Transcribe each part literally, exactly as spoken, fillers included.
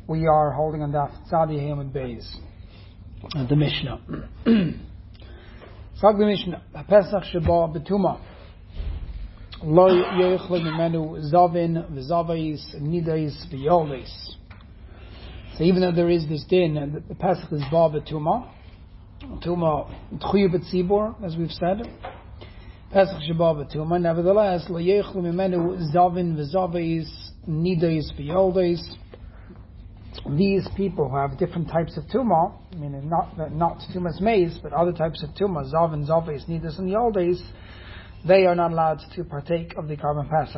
We are holding on Daf Tzadi Hamad Beis, the Mishnah. Sag the Mishnah, Pesach Sheba Betuma, Lo Yoichle Mimenu Zavin V'Zavais Nidais V'Yolais. So even though there is this din, and the Pesach is Ba Betuma, Tuma Tchuyu B'Tzibor, as we've said, Pesach Sheba Betuma. Nevertheless, Lo Yoichle Mimenu Zavin V'Zavais Nidais V'Yolais. These people who have different types of tumah, I mean, not not tumas maize, but other types of tumah, zav and zaves, nidus and yoldes, they are not allowed to partake of the carbon pasach.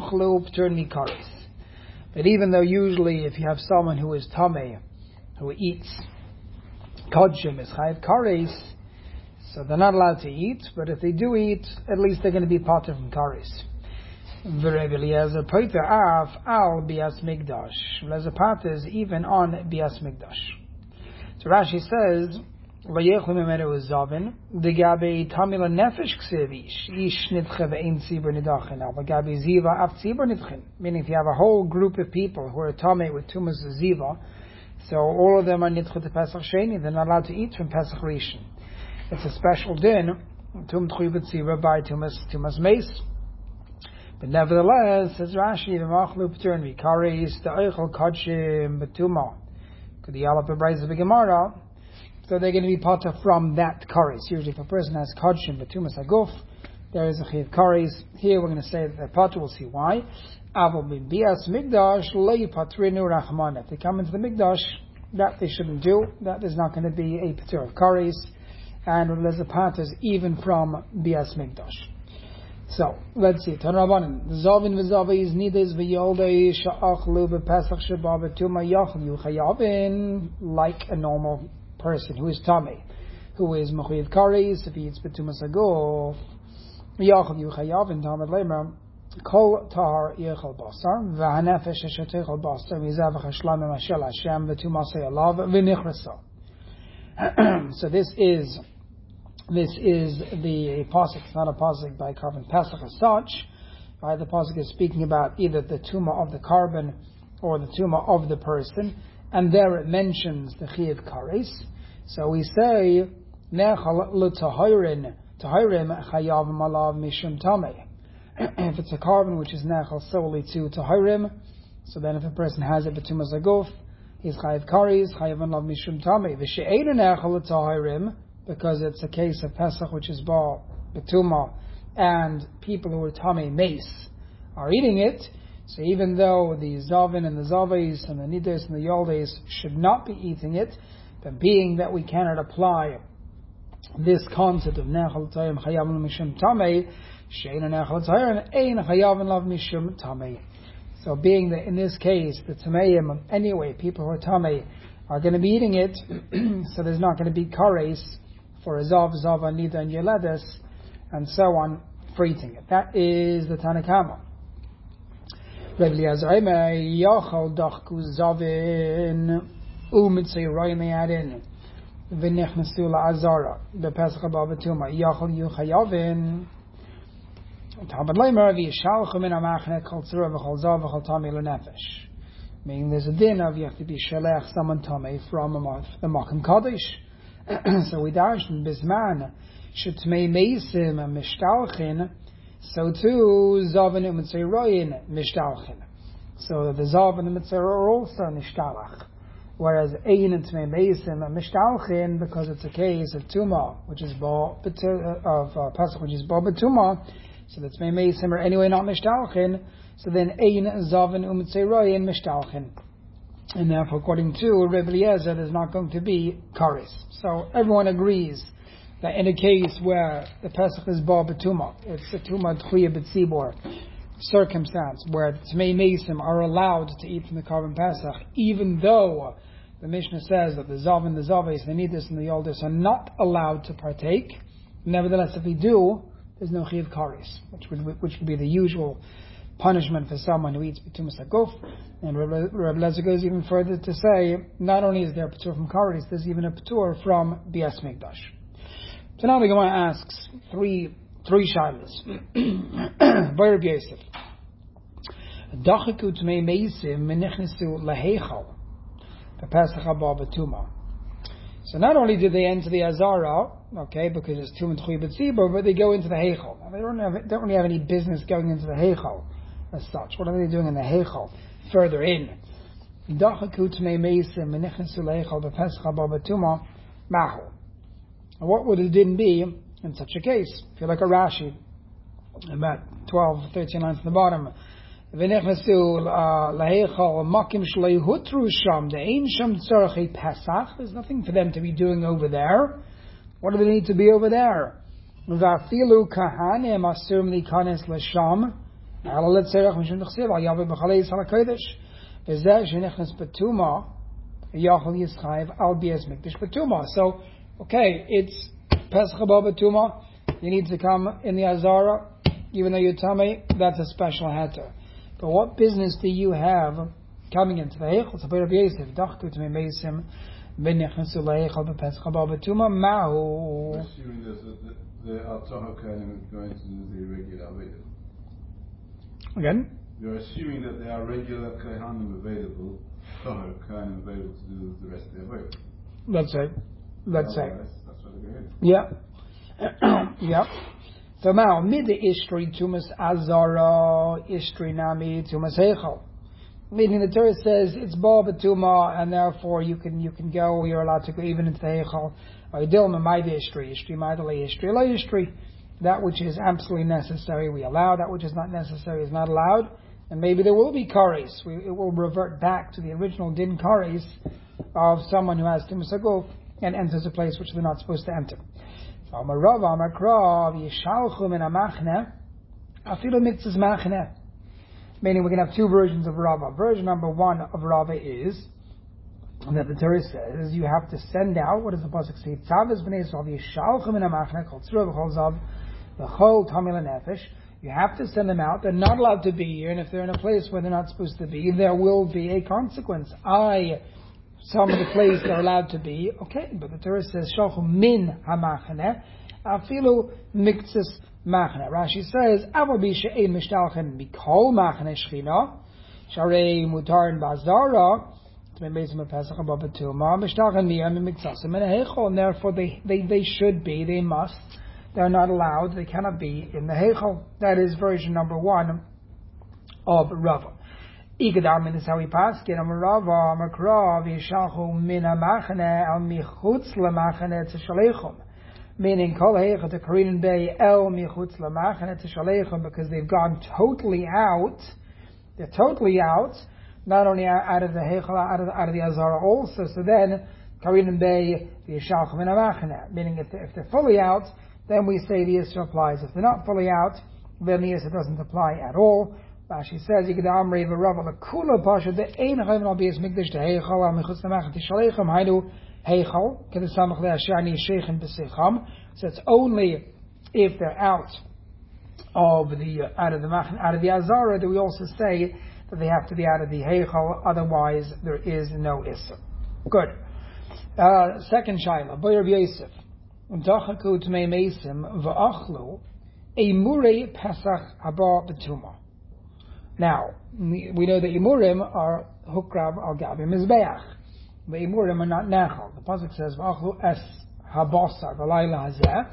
But even though usually if you have someone who is tameh, who eats kodshim, is chayav kares, so they're not allowed to eat, but if they do eat, at least they're going to be pater from kares. V'Reb Eliezer poiter av al bias migdash. Eliezer paters even on bias migdash. So Rashi says, "Vayechlu mimenu zavin degabe tamila nefesh ksivish ish nidche ve'ein tzibur nidachin al degabe ziva av tzibur nidchin." Meaning, if you have a whole group of people who are tamei with tumas ziva, so all of them are nidche to Pesach Sheni, they're not allowed to eat from Pesach Rishon. It's a special din tum tchuy b'tzibur by tumas tumas meis. But nevertheless, says Rashi, v'machlu p'turn v'kares ta'oichel kodshim b'tuma. Could the yalap b'brayz of the Gemara? So they're going to be potter from that kares. Usually, if a person has kodshim b'tumas aguf, there is a chiv kares. Here, we're going to say that they're potter. We'll see why. Avol b'bias migdash le'i patrinu rachmana. If they come into the migdash, that they shouldn't do. That is not going to be a patur of kares, and there's a patters even from bias migdash. So, let's see. Tanrabanan. Zavin v'zaviz nides v'yoldei sha'achlu v'pesach sheba b'tuma yachlu chayavin, like a normal person who is tamei, who is mechuyev kares, if he eats b'tuma saguf, yachlu chayavin, tamad lemer, kol tahar yechal basar, v'hanefesh eshetechal basar, v'zav v'chashlam v'mashel Hashem v'tuma sayalav v'nichrasa. So this is This is the pasuk. It's not a pasuk by carbon pesach as such. Right? The pasuk is speaking about either the tumah of the carbon or the tumah of the person, and there it mentions the chiyav kares. So we say nechal l'tahirin tahirim chayav malav mishum tamei. If it's a carbon which is nechal solely to tahirim, so then if a person has it b'tumah zaguf, he's chayav kares chayav malav mishum tamei. V'she'einu nechal l'tahirim, because it's a case of Pesach, which is ba betuma, and people who are tamei mace are eating it. So even though the zavin and the zaves and the nides and the yoldes should not be eating it, but being that we cannot apply this concept of nechal tayim chayavin mishum tamei, she'ena nechal tayim ein chayavin lav mishum tamei. So being that in this case the tameim anyway, people who are tamei are going to be eating it, so there's not going to be kares for a zav, zava, nida, and yeledes, and so on, for eating it. That is the Tanakama. Reb Eliezer Omer, yachal dachku zavin, umitzay royim yadin, v'nechnasu la'azara, b'pesach haba b'tuma, yachal yuchayavin, Talmud leimer, v'yishalchu min ha'machne kol tzura v'chol zav v'chol tamei l'nefesh. Meaning there's a din of you have to be shalech someone tamei from the Makom Kodesh. So we darshan bisman shetmei meisim mishtalchin, so too zav and mitzay royin mishtalchin. So the zav and the mitzay are also mishtalach, whereas ein and tmei meisim mishtalchin, because it's a case of tuma, which is ba of uh, pasuk, which is ba betuma. So the tmei meisim are anyway not mishtalchin. So then ein zav and mitzay royin mishtalchin. And therefore, according to Reb Eliezer, there's not going to be kares. So everyone agrees that in a case where the Pesach is ba b'tuma, it's a tuma tchuya b'tzibor circumstance where the tmei meisim are allowed to eat from the carbon Pesach, even though the Mishnah says that the zav and the zaves, the nidus and the yoldes are not allowed to partake. Nevertheless, if they do, there's no chiyav kares, which would which would be the usual punishment for someone who eats b'tumas aguf. And Reb Eliezer goes even further to say, not only is there a patur from kares, there's even a patur from bias migdash. So now the Gemara asks three three shilas. By Reb Yosef, dachaku tmei meisim menichnesu laheichal the Pesach haba b'tumah. So not only do they enter the Azara, okay, because it's Tum and Tchuy B'tzibur, but they go into the Heichal. Now, they don't, have, don't really have any business going into the Heichal as such. What are they doing in the Heichal? Further in. What would the din be in such a case? If you're like a Rashi, about twelve, thirteen lines at the bottom. There's nothing for them to be doing over there. What do they need to be over there? So, okay, it's Pesach haba b'tumah. You need to come in the Azara, even though you're tummy. That's a special heter. But what business do you have coming into the Heichal? It's a bit of Yosef. Dachku to me meisim v'nechnesu leHeichal b'Pesach haba b'tumah mahu. Assuming that the Altzah Kohanim is going to do the regular available. Again? You're assuming that there are regular Kohanim available, Altzah Kohanim available to do the rest of their work. Let's say. Let's say. That's what they're doing. Yeah. Yeah. So now, mid ishtri tumas azara, ishtri nami tumas heichal. Meaning the Torah says it's ba b'tumah, and therefore you can you can go. You're allowed to go even into the heichal. Idilma my ishtri, ishtri ma'idale ishtri la ishtri. That which is absolutely necessary we allow. That which is not necessary is not allowed. And maybe there will be kares. It will revert back to the original din kares of someone who has tumas haguf and enters a place which they're not supposed to enter. Amar Rav, Amar Krav, Yishalchum in a machne, afilu mitzvahs machne. Meaning we can have two versions of Rava. Version number one of Rava is that the Torah says you have to send out, what does the pasuk say? Tzavas b'nei Yisrael Yishalchum in a machne, kol tzruv v'chol zav, v'chol tamil nefesh. You have to send them out. They're not allowed to be here, and if they're in a place where they're not supposed to be, there will be a consequence. I Some of the places they're allowed to be, okay, but the Torah says, Shalchu min ha-machane, afilu miktzis machane. Rashi says, Avo bi she'ein mishtalchen mikol machane shchina, sharei mutarin bazara, t'mei bezim ha-pesach haba b'tumah, mishtalchen miyam mikzasim and heichol, and therefore they, they, they should be, they must, they're not allowed, they cannot be in the heichol. That is version number one of Rava. Igadarmin is how we pass. Get on Rava, Makrav, Yishalchu min ha-machane al michutz la-machane t'shalechum. Meaning, kol heicha to Korin Bay el michutz la-machane t'shalechum, because they've gone totally out. They're totally out, not only out of the heichal, out of the, out of the Azara also. So then, Korin Bay, Yishalchu min ha-machane. Meaning, if they're, if they're fully out, then we say the Yisra applies. If they're not fully out, then the Yisra doesn't apply at all. Rashi says, "You get the Amrei v'Rava the Kula Pasha the Ein Chayim Al Bias Mikdash the Heichal Al Michutz Lamachet Tishalechem Hainu Heichal Kedei Samach LeAshani Sheichem B'Seicham." So it's only if they're out of the out of the out of the Azara that we also say that they have to be out of the Heichal. Otherwise, there is no Issa. Good. Uh, second Shaila, Boyer Yosef. Dachaku Tmei Mesim V'Achlu Eimurei Pesach Haba B'Tumah. Now, we know that Imurim are Hukrav al Gabi Mizbeach. But Imurim are not Nechal. The Pasuk says, V'achlu es habasar v'layla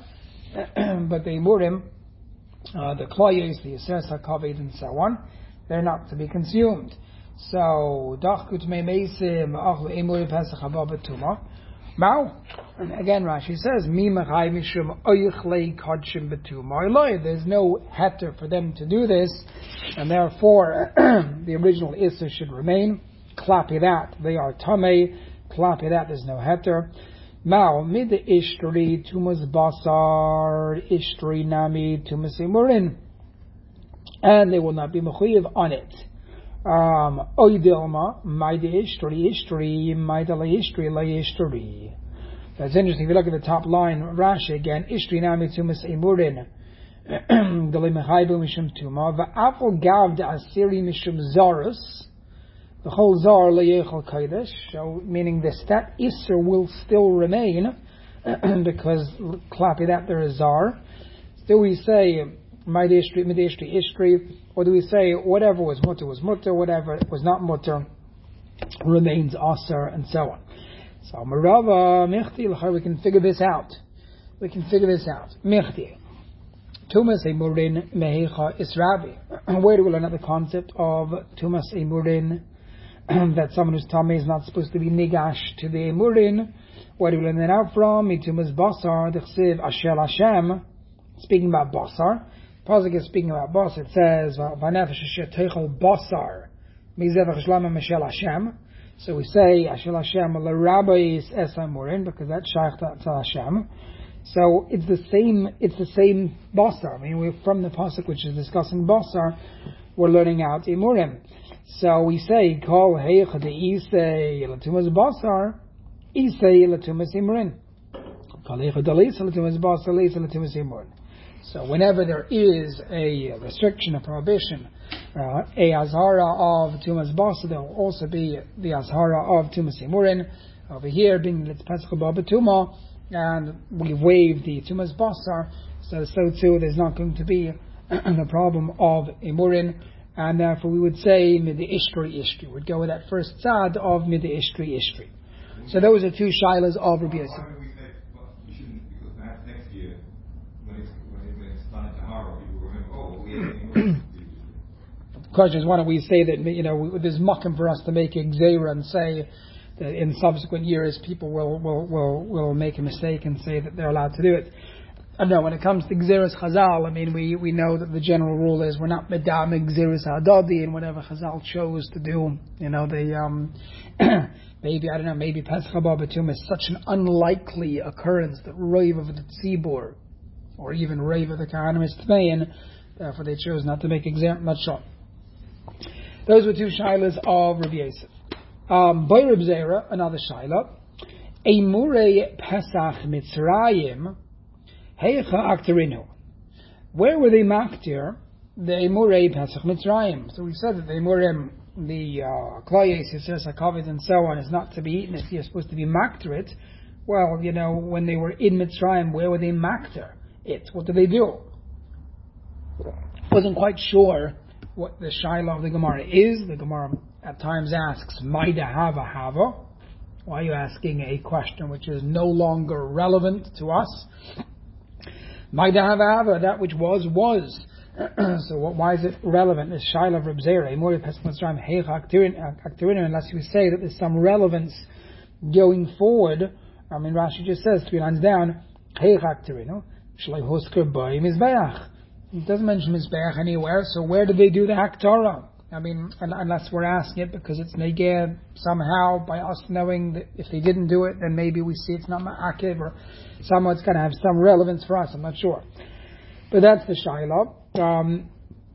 hazeh. But the Imurim, uh, the Kloyes, the Yisres HaKaved, and so on, they're not to be consumed. So, Dachkut me meisim v'achlu Imurim pesach haba b'tumah. Now, and again Rashi says, Mi mechai mishum oyichlei kodshim b'tumah. There's no heter for them to do this, and therefore the original issa should remain. Klapi that, they are tamei. Klapi that, there's no heter. Now, mid ishtri tumas basar, ishtri nami tumas imurin, and they will not be mechuyev on it. Um, Oidilma, Maida Ishtri, Ishtri, Maida La Ishtri, La Ishtri. That's interesting. If you look at the top line, Rashi again, Ishtri Nami Tumas Emurin, Dali Mechaibu Mishum Tuma, Va'afal Gav Da Asiri Mishum Zarus, the whole Zar La Yechal Kaidesh, so meaning this, that Isser will still remain, because, clappy that there is Zar. Still we say, Maida Ishtri, Maida Ishtri, Ishtri, or do we say whatever was mutter was mutter, whatever was not mutter remains asar, and so on. So Marava Michti, we can figure this out. We can figure this out. Michti. Tumas Emurin Mehecha Israbi. Where do we learn the concept of Tumas Emurin? That someone who's tummy is not supposed to be nigash to the Emurin. Where do we learn that out from? Tumas Basar, the Chsiv Asher Hashem. Speaking about Basar. Pasuk is speaking about Basar. It says, Vanefesh Asher Teichel Basar. Mizevach Shlama Meshel Hashem. So we say Asher Hashem L'Rabbis Es Emurin, because that's Shaykh to Hashem. So it's the same. It's the same basar. I mean, we're from the pasuk which is discussing basar. We're learning out imurim. So we say kol heicha de isei latumas basar, isei latumas imurim. Kol heicha de lisa latumas basar, lisa latumas imurim. So whenever there is a restriction, a prohibition, uh, a azhara of tumas basar, there will also be the azhara of tumas imurim. Over here, being let's pesach b'tuma. And we waive the tumas basar, so so too there's not going to be the problem of emurin, and therefore we would say midi ishkri ishkri. We'd go with that first tzad of midi ishkri ishkri. So those are two shilas of Rabbi Yosef. Why do we say well, we shouldn't? Because perhaps next year, when it's when, it, when it's done at Tahara, people will remember. Oh, we had The question is, why don't we say that you know there's muckim for us to make a gzeira and say that in subsequent years people will, will, will, will make a mistake and say that they're allowed to do it. I don't know, when it comes to Gzeras Chazal, I mean, we, we know that the general rule is we're not medamig Gzeras Hadadi, and whatever Chazal chose to do, you know, they, um, maybe, I don't know, maybe Pesach Haba B'tum is such an unlikely occurrence that Reiv of the Tzibur, or even Reiv of the Kahanim is Tmein, therefore they chose not to make exam, not sure. Those were two shilas of Rabbi Yosef. Um, by Reb Zera, another shaila, Eimurei Pesach Mitzrayim, Heicha Akterinu. Where were they maktir? The Eimurei Pesach Mitzrayim. So we said that the Eimurim, the Klayes, Yisres HaKavod, and so on, is not to be eaten if you're supposed to be maktir it. Well, you know, when they were in Mitzrayim, where were they maktir it? What did they do? Wasn't quite sure what the shaila of the Gemara is. The Gemara at times asks, Maida Hava Hava. Why are you asking a question which is no longer relevant to us? Maida Hava Hava, that which was, was. So what, why is it relevant? This Shaila of Reb Zera, Emori Pesach Mitzrayim, Heicha Aktirin, unless you say that there's some relevance going forward. I mean, Rashi just says, three lines down, Heicha Aktirin, Shlai Hosker B'ay Mizbeach. It doesn't mention Mizbeach anywhere, so where did they do the Haktarah? I mean, unless we're asking it because it's neged somehow by us knowing that if they didn't do it, then maybe we see it's not ma'akiv, or somehow it's going to have some relevance for us. I'm not sure. But that's the shayla. Um,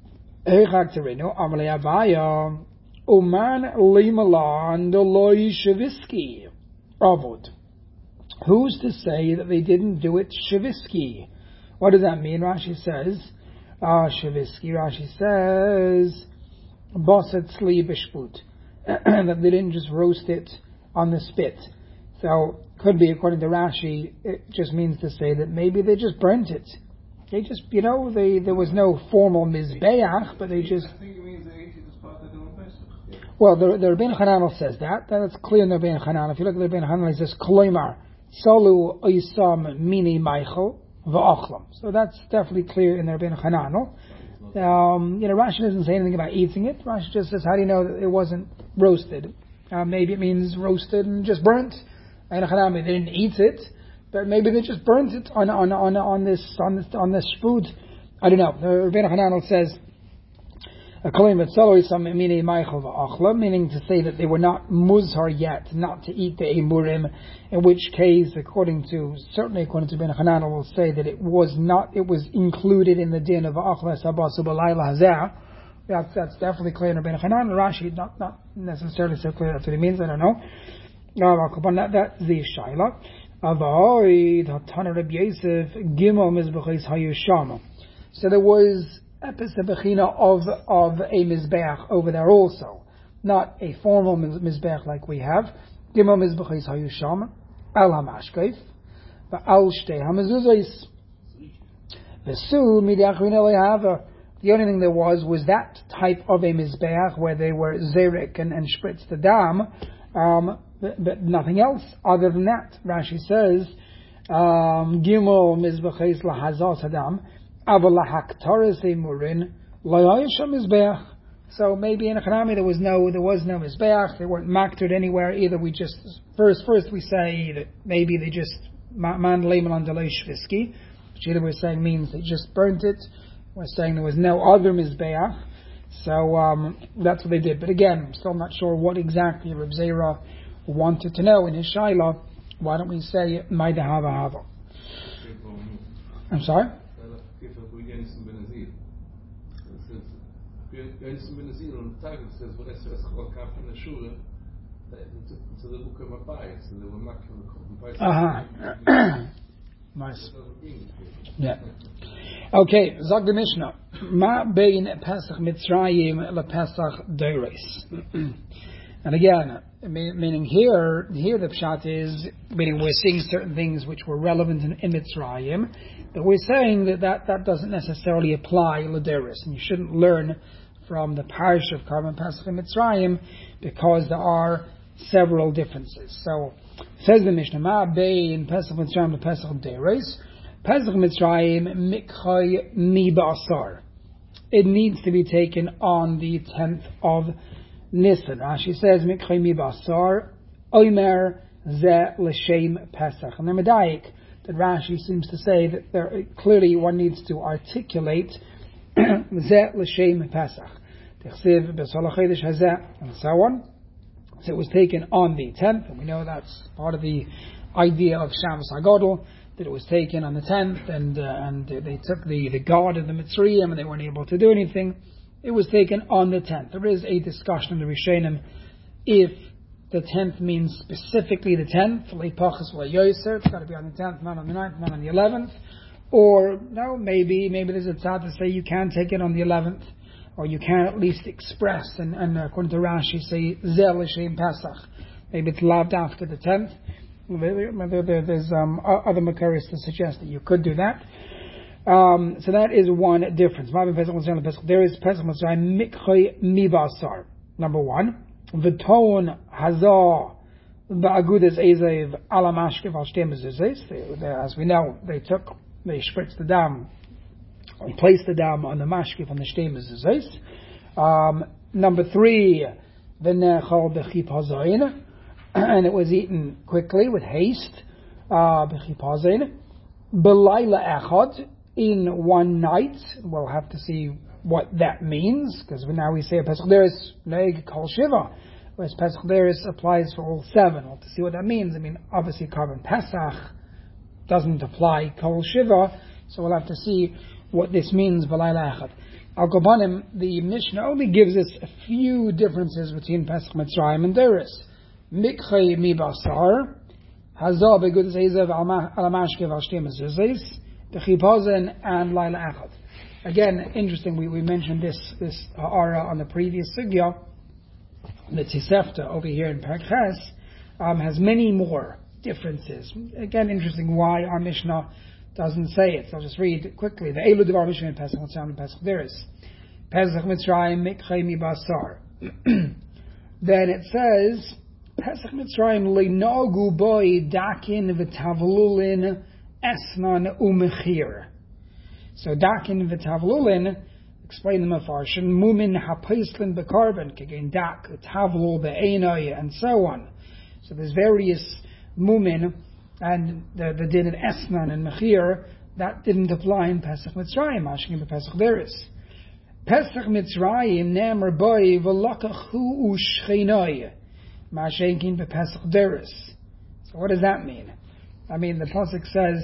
Uman limalan doloi shavisky avod. Who's to say that they didn't do it shavisky? What does that mean? Rashi says, ah, shavisky. Rashi says, Boset sli bishput, that they didn't just roast it on the spit. So, could be, according to Rashi, it just means to say that maybe they just burnt it. They just, you know, they there was no formal mizbeach, but they just... I think it means they ate it as part of the Pesach. Well, the, the Rabbeinu Hananel says that. That's clear in the Rabbeinu Hananel. If you look at the Rabbeinu Hananel, he says, Kloimar, Salu Oisam Mini Michael V'Achlam. So that's definitely clear in the Rabbeinu Hananel. Um, you know, Rashi doesn't say anything about eating it. Rashi just says, how do you know that it wasn't roasted? Uh, maybe it means roasted and just burnt. And they didn't eat it, but maybe they just burnt it on on on on this on this on this food. I don't know. The Rabbeinu Hananel says, meaning to say that they were not muzhar yet, not to eat the emurim. In which case, according to certainly according to Rabbeinu Hananel, will say that it was not. It was included in the din of achlas habasu b'layla hazeh. That's that's definitely clear in Rabbeinu Hananel. Rashi not not necessarily so clear. That's what it means. I don't know. That, that's the shaila. Avoid Hatana Rabbi Yosef Gimel Mizbechis Hayushama. So there was episebechina of of a mizbeach over there also, not a formal mizbeach like we have. Gimel Mizbechis Hayushama Al Hamashkeif Al Shtei Hamezuzos Vesu Midiachrin Elehava The only thing there was was that type of a mizbeach where they were zerek and, and spritz the dam, um, but, but nothing else other than that. Rashi says, um, Gimel mizbeches lahazas adam, aval lahaktaris emurin layayisha mizbeach. So maybe in a Hanami there was no there was no mizbeach. They weren't maktered anywhere. Either we just first first we say that maybe they just man leiman on delay shviski, which either we're saying means they just burnt it. We're saying there was no other mizbeach. So um, that's what they did. But again, I'm still not sure what exactly Reb Zera wanted to know in his shaila. Why don't we say Maida Hava Hava? I'm sorry? Uh-huh. Nice. Yeah. Okay, Zog the Mishnah. Ma bein Pesach Mitzrayim le Pesach Deires. And again, meaning here, here the pshat is, meaning we're seeing certain things which were relevant in, in Mitzrayim, but we're saying that that, that doesn't necessarily apply Lederis, and you shouldn't learn from the parish of Karban Pesach in Mitzrayim because there are several differences. So, says the Mishnah, Ma bein Pesach Mitzrayim le Pesach Deires, Pesach Mitzrayim mikhay mi ba'asar. It needs to be taken on the tenth of Nisan. Rashi says mikhay mi ba'asar oimer ze l'shem Pesach. And the Medayik that Rashi seems to say that there clearly one needs to articulate ze l'shem Pesach. T'chsiv b'sol hachodesh hazeh and so on. So it was taken on the tenth, and we know that's part of the idea of Shabbos HaGadol, that it was taken on the tenth, and uh, and they took the, the god of the Mitzrayim, and they weren't able to do anything. It was taken on the tenth. There is a discussion in the Rishonim if the tenth means specifically the tenth, Leipachas Yoser, it's got to be on the tenth, not on the ninth, not on the eleventh, or no, maybe maybe there's a tzad to say you can take it on the eleventh, or you can at least express, and, and according to Rashi, say Zel L'Shem Pesach. Maybe it's loved after the tenth. There's um, other makaris to suggest that you could do that. Um, so that is one difference. There is Pesach Mitzrayim mikhay mibasar. Number one, v'ton hazah ba'agudas ezev ala mashkev al shtem mezuzos. As we know, they took, they spritzed the dam, and placed the dam on the mashkev on the shtem mezuzos. Um Number three, v'nechal b'chip hazayin. And it was eaten quickly with haste, b'chipazin, b'layla echad, in one night. We'll have to see what that means, because now we say a Pesach Deris neig kol shiva, whereas Pesach Deris applies for all seven. We'll have to see what that means. I mean, obviously Karban Pesach doesn't apply kol shiva, so we'll have to see what this means, b'layla echad. Al Kobanim, the Mishnah only gives us a few differences between Pesach Mitzrayim and Deris. Mikhay mi basar, hazah begudas ezev al mashkev al shtem mezuzos, b'chipazen and laila echad. Again, interesting. We, we mentioned this this ha'ara on the previous sugya. The Tisefta over here in Perek Ches um, has many more differences. Again, interesting why our Mishnah doesn't say it. So I'll just read quickly. The Elu Devar Mishnah in Pesach Mitzrayim and Pesach Deris. Pesach Mitzrayim mikhay mi basar. Then it says, Pesach Mitzrayim leinagu boy dakin v'tavlulin esnan umechir. So dakin v'tavlulin, explain the mafarshin, mumin hapaislin bekarban, kagain dak, tavlul be'enai, and so on. So there's various mumin, and the, the din in esnan and mechir, that didn't apply in Pesach Mitzrayim, ashking in the Pesach Deris. Pesach Mitzrayim ne'emar boy v'lakachu u'shchenai. Mashenkin b'Pesach Deris. So what does that mean? I mean, the pasuk says,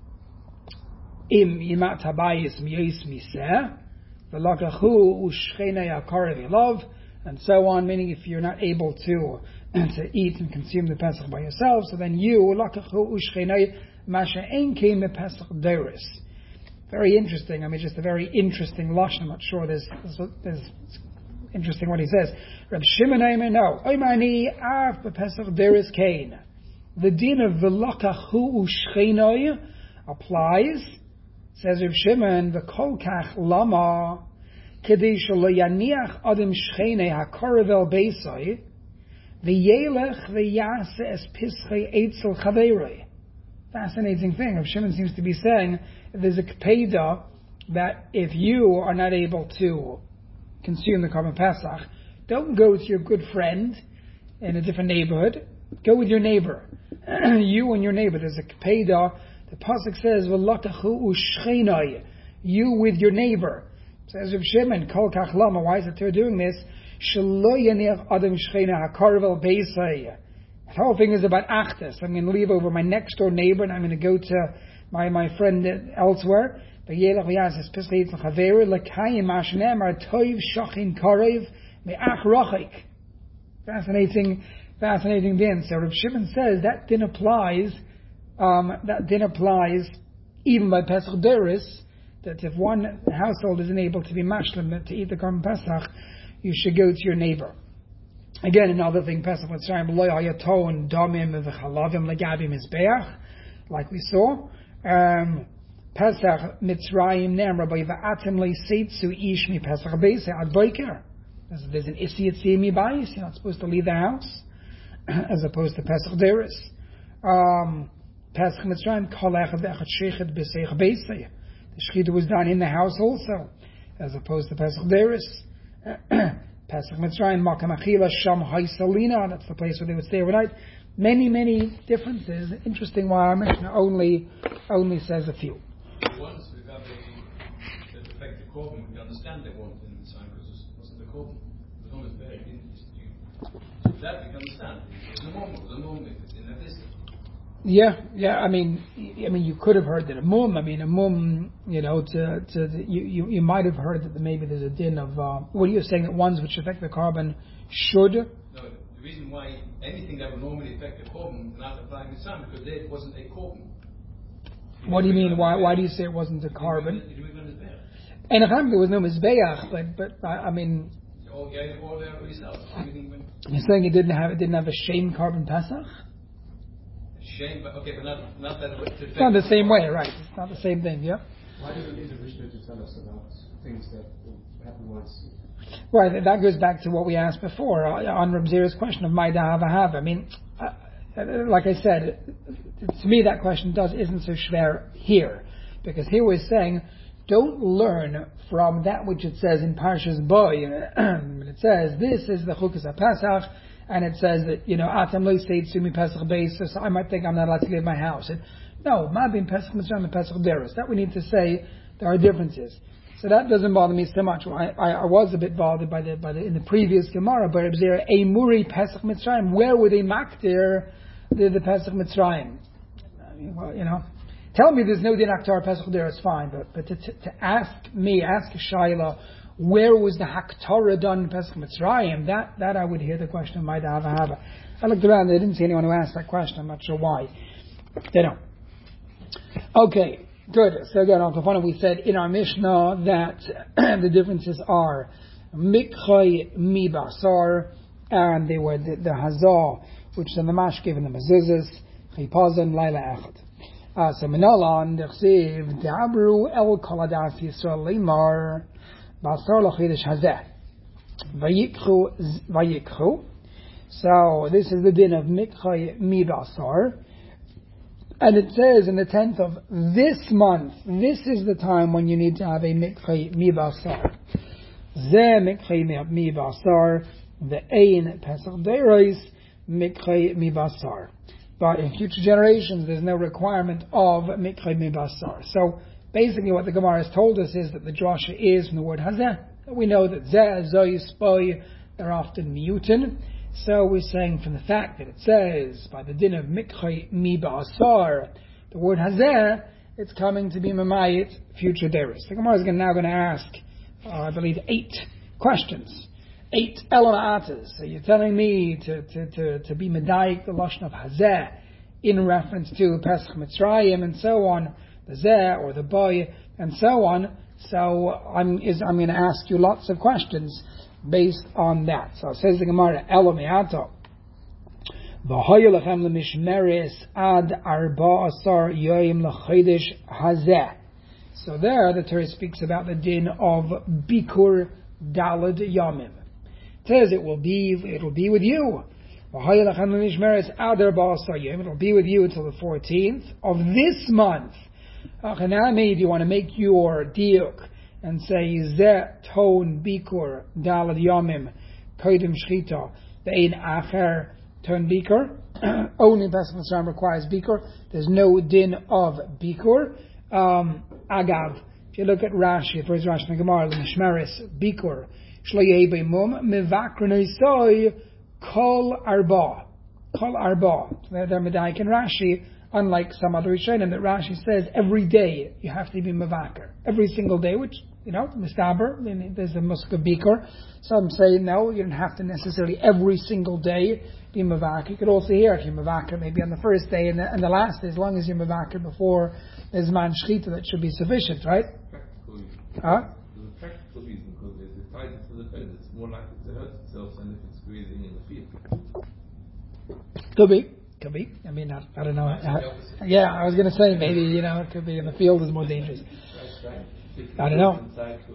"Im yimat habayis miyis miseh v'lakachu u'shchenei akarev ilav," and so on. Meaning, if you're not able to to eat and consume the Pesach by yourself, so then you lakachu u'shchenei mashenkin b'Pesach Deris. Very interesting. I mean, just a very interesting lashon. I'm not sure there's there's. there's Interesting what he says. Reb Shimon Aimer, no. Oimani af b'Pesach Deris kain. The din of v'lakachu u'shchenoi applies. Says Reb Shimon, v'kol kach lama כדי שלא יניח אדם שכני הקרב אל ביסוי, וילך ויעשה es pischei eitzel chaveroi. Fascinating thing. Rav Shimon seems to be saying there's a kpeda that if you are not able to consume the Korban Pesach, don't go with your good friend in a different neighborhood. Go with your neighbor. You and your neighbor. There's a kpeda. The pasuk says, "V'lakachu u'shchenai." You with your neighbor. Says Rav Shimon, Kol kach lama. Why is the Torah doing this? Shelo yaniach adam shchena hakarev el beisai. The whole thing is about achtas. I'm going to leave over my next door neighbor and I'm going to go to my, my friend elsewhere. Fascinating, fascinating din. So Rav Shimon says that din applies. Um, that din applies even by Pesach Doros. That if one household isn't able to be mashlim to eat the Korban Pesach, you should go to your neighbor. Again, another thing, Pesach Mitzrayim, lo hayaton damim v'chalavim legabim mizbeach, like we saw. Um, Pesach Mitzrayim nemra by va'atim le'seitzu ish mi Pesach beis ad boiker. There's an isi yitzi mi bayis. You're not supposed to leave the house, as opposed to Pesach Doros. Um, Pesach Mitzrayim kol echad echad shechet b'seich beis. The shechita was done in the house also, as opposed to Pesach Doros. Pesach Mitzrayim, Makam Achila, Sham Haisalina, that's the place where they would stay overnight. Many, many differences. Interesting why our Mishnah only only says a few. Once we have a that affect the korban, we understand they want in the sign because it wasn't the korban. The norm is very interesting. So that we can understand. The norm, the norm is in that distance. Yeah, yeah. I mean, I mean, you could have heard that a mum. I mean, a mum. You know, to to the, you, you you might have heard that maybe there's a din of. Uh, what are you saying that ones which affect the carbon should? No, the reason why anything that would normally affect the carbon not applying the sun because there it wasn't a carbon. What do you mean? Why why do you say it wasn't a carbon? And if there was no mizbeach, but but I, I mean. All the all there yourself. You're saying it didn't have it didn't have a shame carbon Pesach? Shame, but okay, but not, not that it it's not the same way, right? It's not the same thing, yeah? Why do we need a Mishnah to tell us about things that happen once? Right, that goes back to what we asked before uh, on Reb Zera's question of my da'ava. I mean, uh, like I said, to me that question does isn't so schwer here, because here we're saying don't learn from that which it says in Parshas Bo. It says this is the Chukas HaPesach. And it says that, you know, Atam lo yiseitzu mi Pesach beis, so I might think I'm not allowed to leave my house. And, no, ma bin Pesach Mitzrayim and Pesach Doros. That we need to say there are differences. So that doesn't bother me so much. I, I, I was a bit bothered by the by the in the previous Gemara, but is there a muri Pesach Mitzrayim? Where would they maktir the, the Pesach Mitzrayim? I mean, well, you know, tell me there's no din aktar Pesach Doros, fine, but but to, to, to ask me, ask a shayla, where was the Haktorah done in Pesach Mitzrayim? That that I would hear the question of my Da'ava Hava. I looked around, I didn't see anyone who asked that question. I'm not sure why. They don't. Okay, good. So again, on Kafana, we said in our Mishnah that the differences are Mikchai Mi Basar, and they were the, the Hazah, which the Namash gave in the Mezuzahs, Chipazan, Laila Echad. Uh, so Minalan, Dechsiv, Dabru El Kaladas Yisrael Limar, Basar Lachidish Hazeh. Vayikchu, Vayikchu. So this is the din of Mikchai Mi Basar. And it says in the tenth of this month, this is the time when you need to have a Mikchai Mi Basar. Zeh Mikchai Mi Basar, the Ein Pesach Deiros, Mikchai Mi Basar. But in future generations, there's no requirement of Mikchai Mi Basar. So basically what the Gemara has told us is that the drasha is from the word Hazeh. We know that Zeh, Zoy, Spoy, they're often mutin. So we're saying from the fact that it says by the din of Mikchai Mi Basar, the word Hazeh, it's coming to be Mamayit, future Deris. The Gemara is now going to ask, uh, I believe, eight questions. Eight elamatas. So you're telling me to, to, to, to be Medayik, the Lashon of Hazeh, in reference to Pesach Mitzrayim and so on, the Zeh or the Boy and so on. So I'm, is, I'm going to ask you lots of questions based on that. So it says the Gemara, Elomeato, V'hoyelechem lemishmeres ad arba asar yoyim lechodesh hazeh. So there, the Torah speaks about the din of Bikur Dalad Yamim. It says it will be, it will be with you. It will be with you until the fourteenth of this month. If you want to make your diuk and say Zeh Ton Bikur Dalad Yamim Kodim Shchita Be'ein Acher Ton Bikur. Only Pesach Mitzrayim requires Bikur. There's no din of Bikur. Um, Agav, if you look at Rashi, first Rashi in the Gemara, L'Mishmeres Bikur Shloyei Beimum Mevakronisoi Kol Arba Kol Arba. They're Medaik and Rashi, unlike some other Rishonim, that Rashi says every day you have to be Mevakar. Every single day, which, you know, Mistaber, there's a Musk of Bikur. Some say no, you don't have to necessarily every single day be Mevakar. You could also hear if you're Mevakar maybe on the first day and the, and the last day, as long as you're Mevakar before there's Man Shchita, that should be sufficient, right? Practical reason. Huh? There's a practical reason, because if it's tied to the fence, it's more likely to hurt itself than if it's grazing in the field. Could be. Could be. I mean, I, I don't know. I, yeah, I was going to say maybe, you know, it could be in the field is more dangerous. I don't know.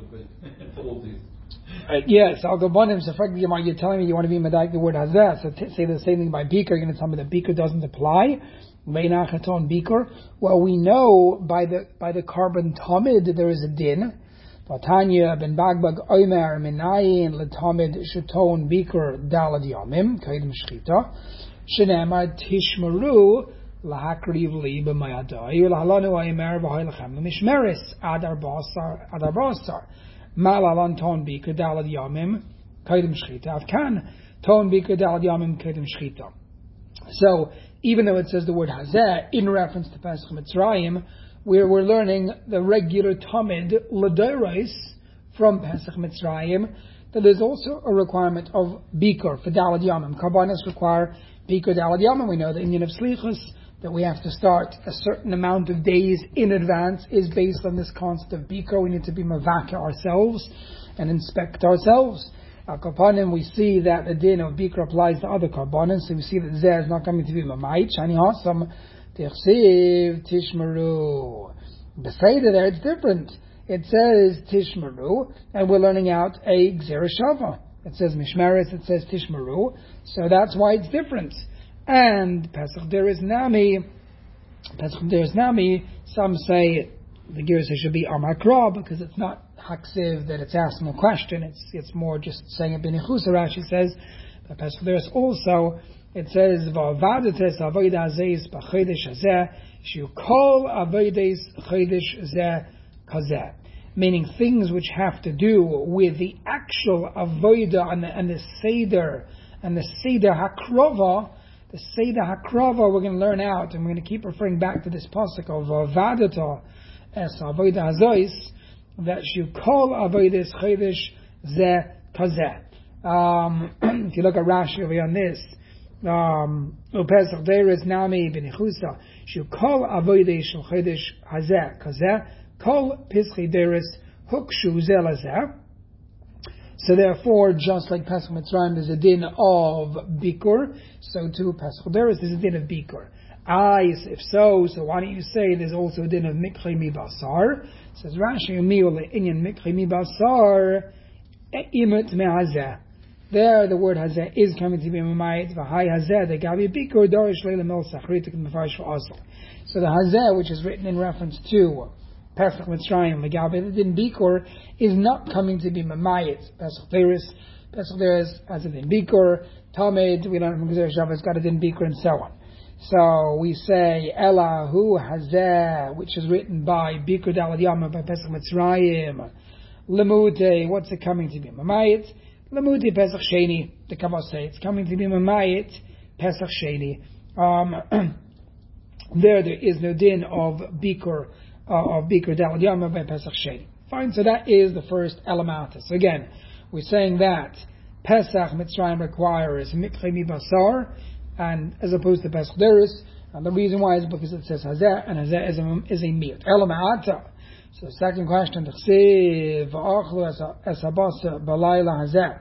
Uh, yes, I'll go bonim. So, you're telling me you want to be medaik the word hazeh. So, t- say the same thing by Bikur. You're going to tell me that Bikur doesn't apply. Meinachaton Bikur. Well, we know by the by the carbon tamid there is a din. Vatanya ben Bagbag Omer Minayin Latamid Shaton Bikur Dalad Yamim Kaidim Shchita Shenema Tishmaru Lahakriv Li B'Mayadai Lahalanu Aymer V'Haylachem Mishmeris Adar Basar Adar Basar Malalan Ton Bikur Dalad Yamim Kaidim Shchita Avkan Ton Bikur Dalad Yamim Kaidim Shchita. So even though it says the word Hazeh in reference to Pesach Mitzrayim, where we're learning the regular Tamid L'Doros from Pesach Mitzrayim, that there's also a requirement of Bikur for Dalad Yamim. Karbanos require Bikur Dalad Yamim. We know the Inyan of Slichus, that we have to start a certain amount of days in advance, is based on this concept of Bikur. We need to be Mavaka ourselves and inspect ourselves. Al Karbanim, we see that the din of Bikur applies to other Karbanos, so we see that Zeh is not coming to be Mamayit. Shani Hasam Tichsiv Tishmaru. Beseder there, it's different. It says Tishmaru, and we're learning out a Gzera Shava. It says Mishmeres, it says Tishmaru, so that's why it's different. And Pesach Deris Nami, Pesach Deris Nami, some say the Gersa should be Amakra, because it's not Haksiv that it's asking a question, it's it's more just saying it B'nichusa. Rashi says, but Pesach Deris also, it says, V'avadates avodah zeis b'chodesh hazeh, shukol avodas chodesh zeh kazeh. Meaning things which have to do with the actual avodah and the, and the seder, and the seder hakrova, the seder hakrova we're going to learn out, and we're going to keep referring back to this pasuk of V'avadata es avodah hazois, that shukol avodas chodesh zeh kazeh. Um, if you look at Rashi over on this, Um, Pesach Deris Nami B'nichusa Shukol Avodah Shel Chodesh Hazeh Kazeh Kol Pesach Deris Hukshu Zel Hazeh. So therefore, just like Pesach Mitzrayim, there's a din of Bikur, so too Pesach Deris there's a din of Bikur. Ah, yes, if so, so why don't you say there's also a din of Mikchei Mi Basar? Says Rashi Mi'ole Inyan Mikchei Mi Basar Imut Me'azeh. There, the word hazeh is coming to be mamayit. V'hai hazeh the gabi bikur dorish leila mil sachritik mefarish v'asel. So the hazeh, which is written in reference to Pesach Mitzrayim, the gabi the din bikur, is not coming to be mamayit. Pesach Deris, Pesach Deris has a din bikur. Tamid, we don't know if Gzera Shava has got a din bikur, and so on. So we say Ela hu hazeh, which is written by bikur dalad yama by Pesach Mitzrayim. Lemute, what's it coming to be mamayit? Lamudi Pesach Sheni, the Kabbalah say it's coming to be Mamayit Pesach Sheni. Um, there, there is no din of Bikur uh, of Bikur Dalad Yama by Pesach Sheni. Fine, so that is the first Elamatis. Again, we're saying that Pesach Mitzrayim requires Mikchei Mi Basar, and as opposed to Pesach Deris, and the reason why is because it says Hazeh, and Hazeh is a, is a Miut. Elamata. So the second question, T'chsiv v'achlu es habasa b'layla hazeh.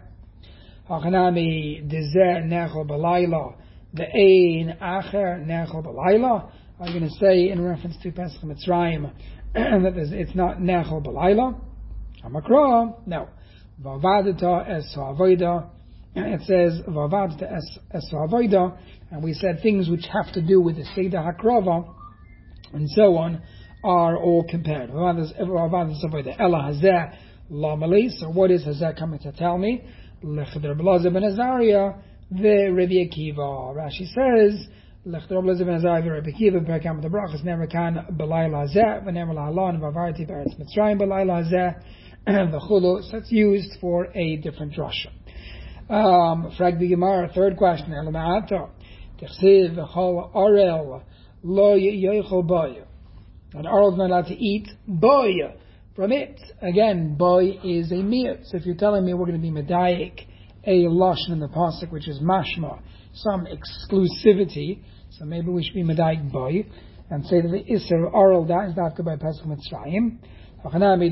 Hachanami dezeh nechol b'layla de'ein acher nechol b'layla. I'm going to say in reference to Pesach Mitzrayim and that it's not nechel b'layla. Hamakra, no. Vavadata es ha'avoida. It says vavadata es ha'avoida, and we said things which have to do with the seder hakrava and so on are all compared. Vavadata avoida ela hazeh lamali. So what is hazeh coming to tell me? Lechder Blazer ben Azariah the Rabbi Akiva. Rashi says Lechder Blazer ben Azariah the Rabbi Akiva Perkam the Brachas never can belayla hazeh v'never lahalon v'avarti b'eretz Mitzrayim belayla hazeh. The chulu, so it's used for a different drasha. Um, Frag the Gemara, third question. Elama'ata, Techsiv v'chol arel lo yochel boy. An arel is not allowed to eat boy from it. Again, boy is a meat. So if you're telling me we're going to be medayik a lashon in the pasuk, which is mashma, some exclusivity, so maybe we should be medayik boy and say that the iser arel that is not by Pesach Mitzrayim. And Arel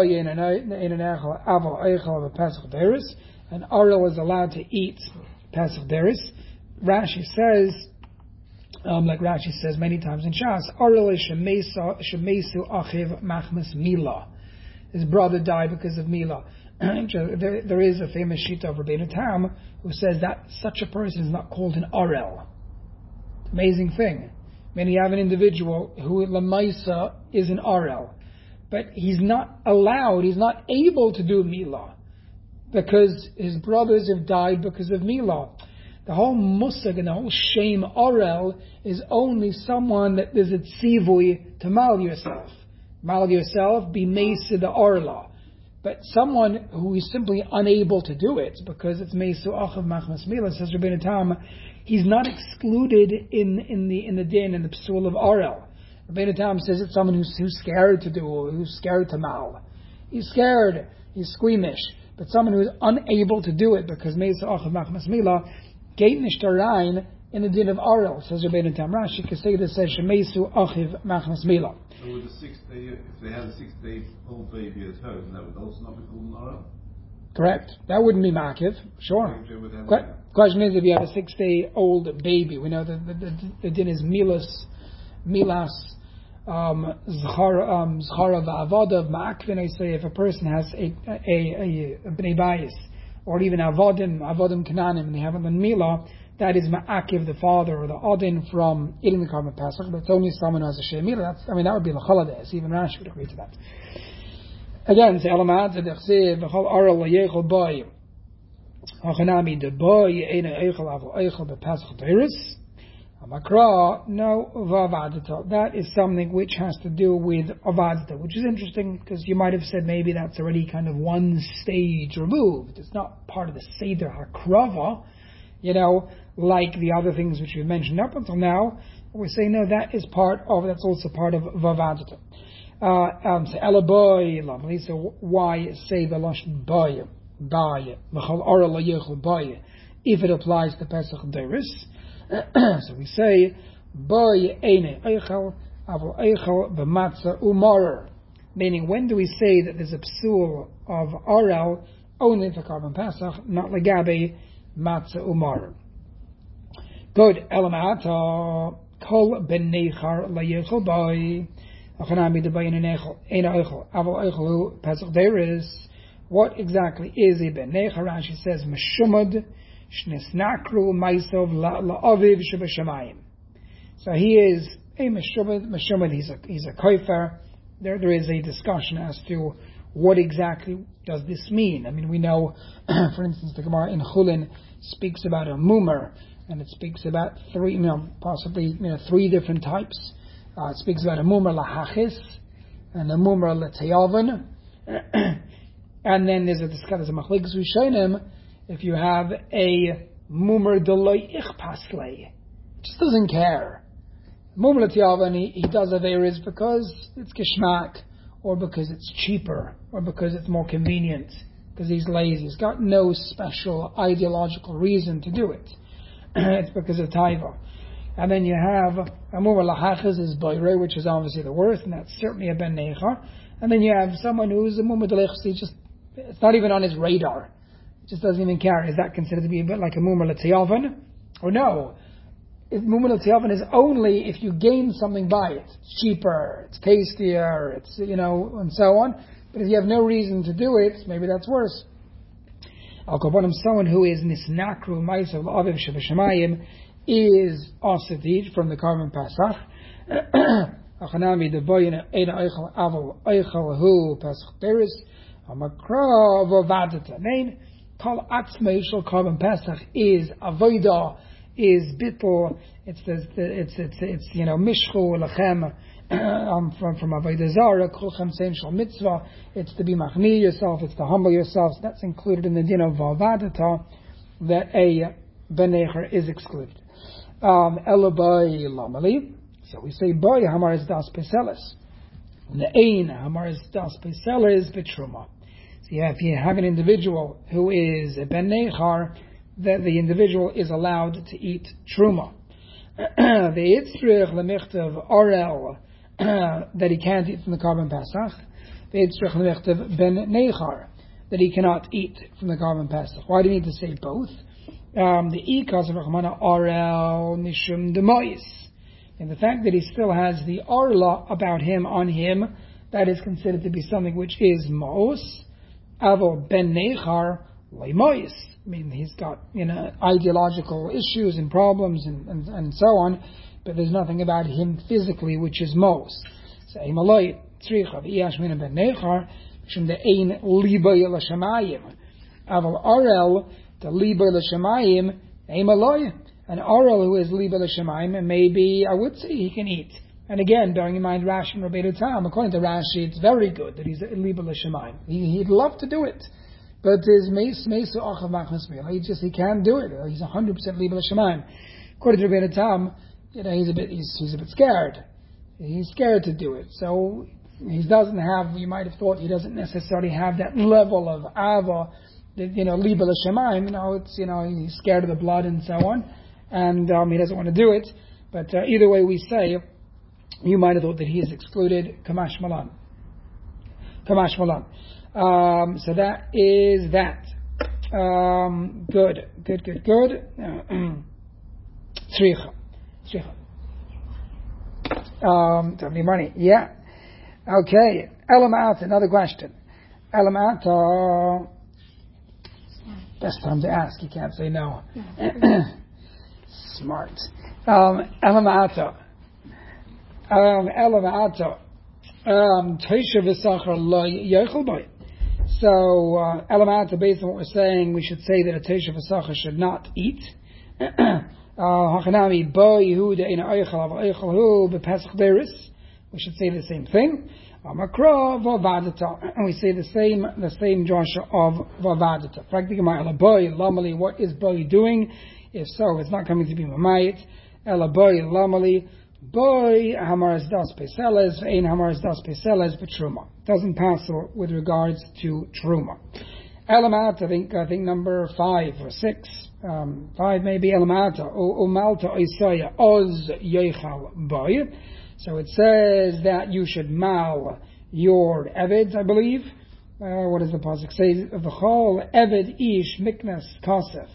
is allowed to eat Pesach Deris. Rashi says, um, like Rashi says many times in Shas, Arel is shemesu achiv machmas mila. His brother died because of mila. there, there is a famous shita of Rabbeinu Tam who says that such a person is not called an Arel. Amazing thing. When you have an individual who lamaisa is an Arel, but he's not allowed, he's not able to do Milah, because his brothers have died because of Milah. The whole musag and the whole shame Arel is only someone that there's a tzivui to mal yourself. Mal yourself, be mesa the Arla. But someone who is simply unable to do it, because it's mesa achav machmas Milah, says Rabbeinu Tam, he's not excluded in, in the in the din, in the psul of Arel. Rabbeinu Tam says it's someone who's, who's scared to do, who's scared to mal. He's scared, he's squeamish. But someone who's unable to do it because Meisa Achav Machmas Mila, Gate Nishtarain in the din of Arel, says Rabbeinu Tam. Rashi Keseda says Shemeisu Achiv Machmas Mila. So with the six day, if they had a six day old baby at home, that would also not be called an Arel? Correct. That wouldn't be Makiv, sure. Que- question is, if you have a six day old baby, we know that the, the, the din is Milas, Milas, um, Zchara, um, Zchara v'avodav ma'akvin. I say if a person has a a a, a bnei bayis or even avodim avodim kananim and they haven't done milah, that is ma'akiv the father or the odin from eating the carbon pesach. But it's only someone who has a shei milah. That's I mean that would be l'chalades. Even Rashi would agree to that. Again, say alamad zedechsev v'chol arel la'yechol boy hachanami de boy eina eichel avol eichel b'pesach teiris. Makra, no, vavadata. That is something which has to do with avadata, which is interesting because you might have said maybe that's already kind of one stage removed. It's not part of the Seder HaKrava, you know, like the other things which we've mentioned up until now. We're saying, no, that is part of, that's also part of vavadata. Uh, um, so, elaboy, lovely. So, why say the lush boy, boy, l'chol ara l'yechol boy, if it applies to Pesach Deris? So we say, boy eine eichel, avol eichel b'matzah umarer. Meaning, when do we say that there's a psul of arel only for carbon pesach, not legabe matzah umarer? Good. Elamata kol ben nechar layechel boy. Achanami de boy eine eichel, avol eichel hu pesach deris. What exactly is a ben nechar? Rashi says meshumad. So he is a meshumad, meshumad, he's a he's a kofer. There there is a discussion as to what exactly does this mean. I mean, we know, for instance, the Gemara in Chulin speaks about a mumer, and it speaks about three, you know, possibly you know three different types. Uh, it speaks about a mumer lahachis and a mumer letayavan, and then there's a discussion, there's a machlikus rishonim. If you have a mumer delay ichpaslei, just doesn't care. Mumer l'tiyavan, he, he does averis because it's geschmack, or because it's cheaper, or because it's more convenient, because he's lazy. He's got no special ideological reason to do it. It's because of taiva. And then you have a mumer lahachas is boire, which is obviously the worst, and that's certainly a ben nechar. And then you have someone who's a mumer delay, just it's not even on his radar. Just doesn't even care. Is that considered to be a bit like a mumer l'tziyavan? Or no? Mumul Tiyavin is only if you gain something by it. It's cheaper, it's tastier, it's, you know, and so on. But if you have no reason to do it, maybe that's worse. Al Kobonim, someone who is Nisnakru Maisav Aviv Shabashamayim is also to eat from the Karban Pesach. Achanami the boyin Eina Eichel Aval Eichel Hu Pesach Teris Amakra Vavadata Main Kal Atzmei Shel Karban Pesach is Avoida, is Bittel, it's the, it's it's it's you know Mishchu Lachem um, from from Avodah Zara Kulchem Sein Shel Mitzvah. It's to be machmir yourself, it's to humble yourself. So that's included in the din of Vavadata, that a Benecher is excluded. Um, Elabai Lamali. So we say boy Hamar is das Peseles. The Ein Hamar is das Peseles Betruma. So yeah, if you have an individual who is a Ben Nechar, that the individual is allowed to eat Truma. The Yitzrich Lemichtav Orel that he can't eat from the Karban Pesach. The Yitzrich Lemichtav Ben Nechar that he cannot eat from the Karban Pesach. Why do you need to say both? Um, the Ikas of Rachmana Orel Mishum Demois. And the fact that he still has the Orla about him on him, that is considered to be something which is Mos. Avo Ben Nechar Leimois. I mean, he's got, you know, ideological issues and problems and, and, and so on, but there's nothing about him physically which is Mos. So, Himalay, Tzricha, V'iyashmina Ben Nechar, Shum the Ein Libay L'Shamayim. Aval Arel, the Libay L'Shamayim, Himalay. An Arel who is Libay L'Shamayim, and maybe, I would say he can eat. And again, bearing in mind Rashi and Rabbeinu Tam, according to Rashi, it's very good that he's Libay L'Shamayim. He, he'd love to do it. But his meis meisu achav machmas meal. He just he can't do it. He's a hundred percent libel l'shamayim. According to Rabbeinu Tam, you know, he's a bit he's he's a bit scared. He's scared to do it. So he doesn't have. You might have thought he doesn't necessarily have that level of ava, that, you know, libel l'shamayim. You know, it's you know he's scared of the blood and so on, and um, he doesn't want to do it. But uh, either way we say, you might have thought that he is excluded. Kamash malan. Kamash malan. Um, so that is that. Um, good, good, good, good. Tzricha. Tzricha. Um, don't need money. Yeah. Okay. Elamat, another question. Elamat, uh, best time to ask. You can't say no. Smart. Um, Elamat. Um, Elamat. Um, Teisha v'sachar lo yochel bay. So, uh, Elamata, based on what we're saying, we should say that a Teisha v'sachar should not eat. Hachanami bo Yehuda ina oichel av oichel hu b'pesach deris. We should say the same thing. Amakra v'avadata. And we say the same, the same drasha of v'avadata. Practically, ela boy lamali, what is boy doing? If so, it's not coming to be mamayit. Ela boy lamali. Boy hamaras das peseles, ein hamaras das peseles, but truma doesn't pass with regards to truma. Elamat, I think I think number five or six, um, five maybe. Elamata o malta isaya oz yechal boy. So it says that you should mal your eved, I believe. Uh, what does the pasuk say? V'chol eved ish miknas kasef.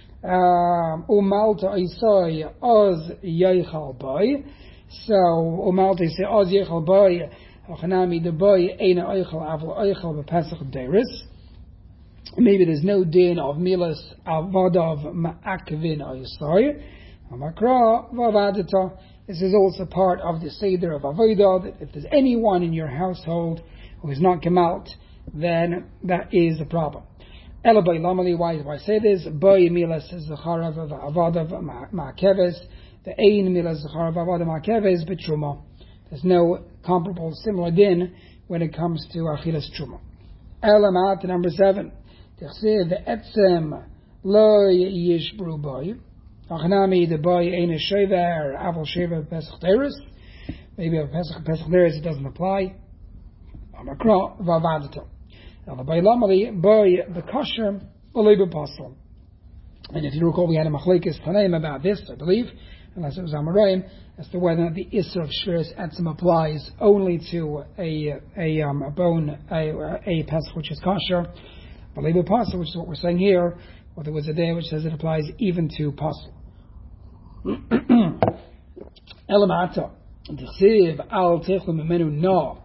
Umalta Isai Oz Yechal Boy. So Umalta Isai Oz Yechal Boy. Achanami the boy Eina Eichel Aval Eichel B'Pesach Deris. Maybe there's no din of milas avadav ma'akvin Isai. Amakra v'avadata. This is also part of the seder of avodah. That if there's anyone in your household who is not gemalt, then that is a problem. Ela by lamali, why do I say this? Boy milas zacharav avadav ma'akeves. The ein milas zacharav avadav ma'akeves b'truma. There's no comparable similar din when it comes to achilas truma. Ela ma'at number seven. T'chsev etzem lo yishbru boy. Achanami the boy ein a shever aval shever pesach teres. Maybe a pesach pesach teres it doesn't apply. Amakra v'avadato. Now, by Lamali, by the kosher, believe apostle. And if you recall, we had a machlekes Tanaim about this, I believe, unless it was Amoraim, as to whether the Isser of Shviras Etzem applies only to a a, um, a bone, a, a pesach which is kosher. Believe apostle, which is what we're saying here, or there was a day which says it applies even to apostle. Elamata. T'chsiv al techlu mimenu no.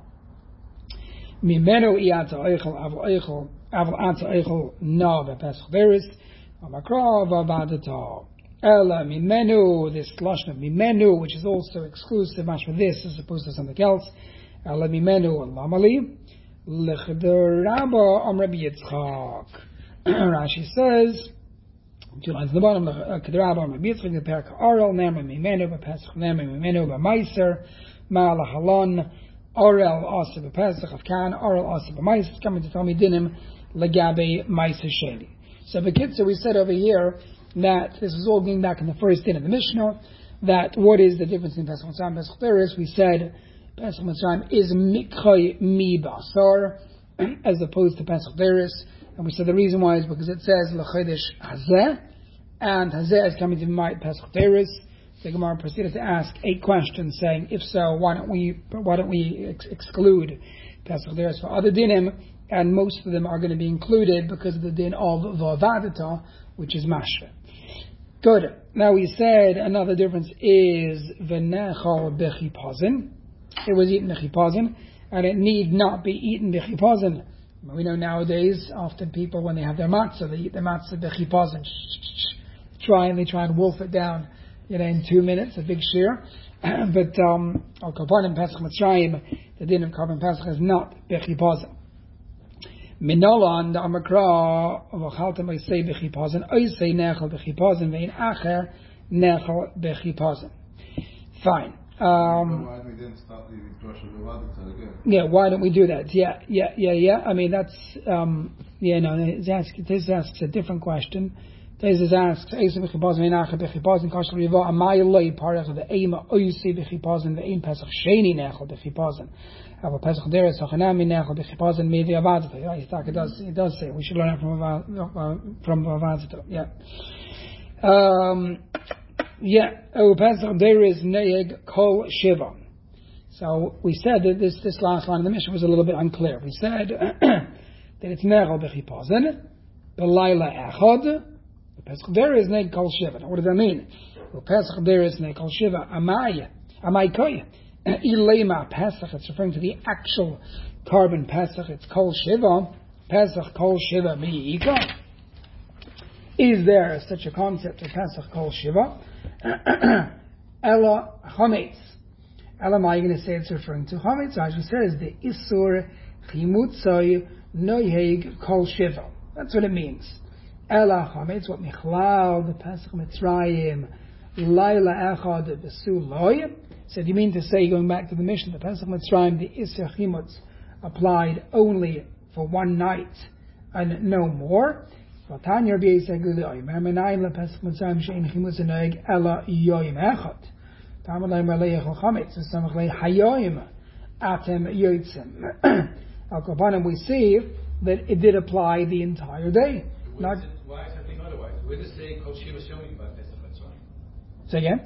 Mimenu iata eichel aval eichel aval ata eichel no bepesach beris. Amakra vavadata. Ela mimenu, this lashon of mimenu, which is also exclusive much for this as opposed to something else. Ela mimenu lamali. Lecheder Rabba Am Rabbi Yitzchak. Rashi says, two lines at the bottom, Lecheder Rabba Am Rabbi Yitzchak, the Perka Arel, Nema Mimenu, Bepesach, Nema Mimenu, Bemeiser, Ma'ala Halon, Arel Asa Bepesach, Afkan, Arel Asa Bemeiser, coming to tell me Dinim, Legabe Meiser Sheni. So, Bekitzer, we said over here that this is all going back in the first din of the Mishnah, that what is the difference in Pesach Mitzrayim and Pesach Teres? We said, Pesach Mitzrayim is mikhay mi basar, as opposed to Pesach Teres, and we said the reason why is because it says l'chodesh hazeh, and hazeh is coming to mind Pesach Teres. The Gemara proceeded to ask eight questions, saying, if so, why don't we why don't we ex- exclude Pesach Teres for other dinim? And most of them are going to be included because of the din of vavadata, which is mashra. Good. Now we said another difference is v'nechal b'chipazin. It was eaten b'chipazin, and it need not be eaten b'chipazin. We know nowadays, often people, when they have their matzah, they eat the matzah b'chipazin. Try and they try and wolf it down, you know, in two minutes, a big shear. But um, al korban Pesach Mitzrayim, the din of korban Pesach is not b'chipazin. Minolan the Amakra v'chaltem oisei b'chipazin, oisei nechal b'chipazin, ve'in acher nechal b'chipazin. Fine. Um, why we didn't start the Rosh Hashanah again? Yeah, why don't we do that? Yeah, yeah, yeah, yeah. I mean, that's, um, yeah, no, this asks a different question. This asks, Eisa b'chipazin, ve'in acher b'chipazin, kashal riva, amay loi parach of the eima oisei b'chipazin, ve'in pesach sheni nechal b'chipazin. Have a Pesach Teres, Hachanami Nechal b'chipazin mevi avadata. Yeah, it does, it does say we should learn it from uh, from avadata. Yeah. Um, yeah. Oh, Pesach Teres neig kol shiva. So we said that this this last line of the Mishnah was a little bit unclear. We said that it's Nechal b'chipazin, b'layla echad. Pesach Teres neig kol shiva. Now, what does that mean? Well, Pesach Teres neig kol shiva. Amay, amay koy. Ilema Pesach, it's referring to the actual korban Pesach, it's Kol Shiva, Pesach Kol Shiva Mi'ika. Is there such a concept of Pesach Kol Shiva? Ella Chametz. Ella, am I going to say it's referring to Chametz? As we says, the Isur Chimutzai Noyeg Kol Shiva. That's what it means. Ella Chametz, what Michlal, the Pesach Mitzrayim, Laila Echad, the Suloi. So do you mean to say, going back to the Mishnah, the Pesach Mitzrayim, the Isser Chimutz applied only for one night and no more? Vatanya Rabbi Yisrael Gulei, Mermenayim lePesach Mitzrayim she'in Chimutz enoeg ela yoyim echad. Tamalei Malei Echol Chametz v'samach lei hayoyim atem yoytzim. Al Korbanim, we see that it did apply the entire day. Not, it, why is everything otherwise? Where does it say Kol Shiva Shoni by Pesach Mitzrayim? Say again?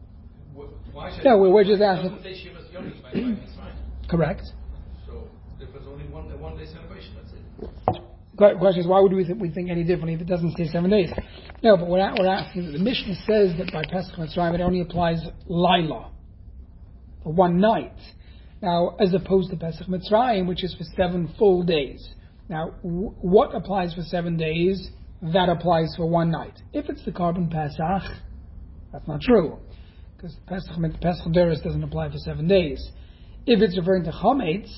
Why should no, we're just asking. It doesn't say Shiva's Yoni by Mitzrayim. Correct. So if it's only one a one day celebration, that's it. The question is, why would we think, we think any differently if it doesn't say seven days? No, but we're, we're asking, the Mishnah says that by Pesach Mitzrayim it only applies Laila, for one night. Now, as opposed to Pesach Mitzrayim, which is for seven full days. Now, w- what applies for seven days? That applies for one night. If it's the korban Pesach, that's not true. Because Pesach, Pesach Teres doesn't apply for seven days. If it's referring to Chametz,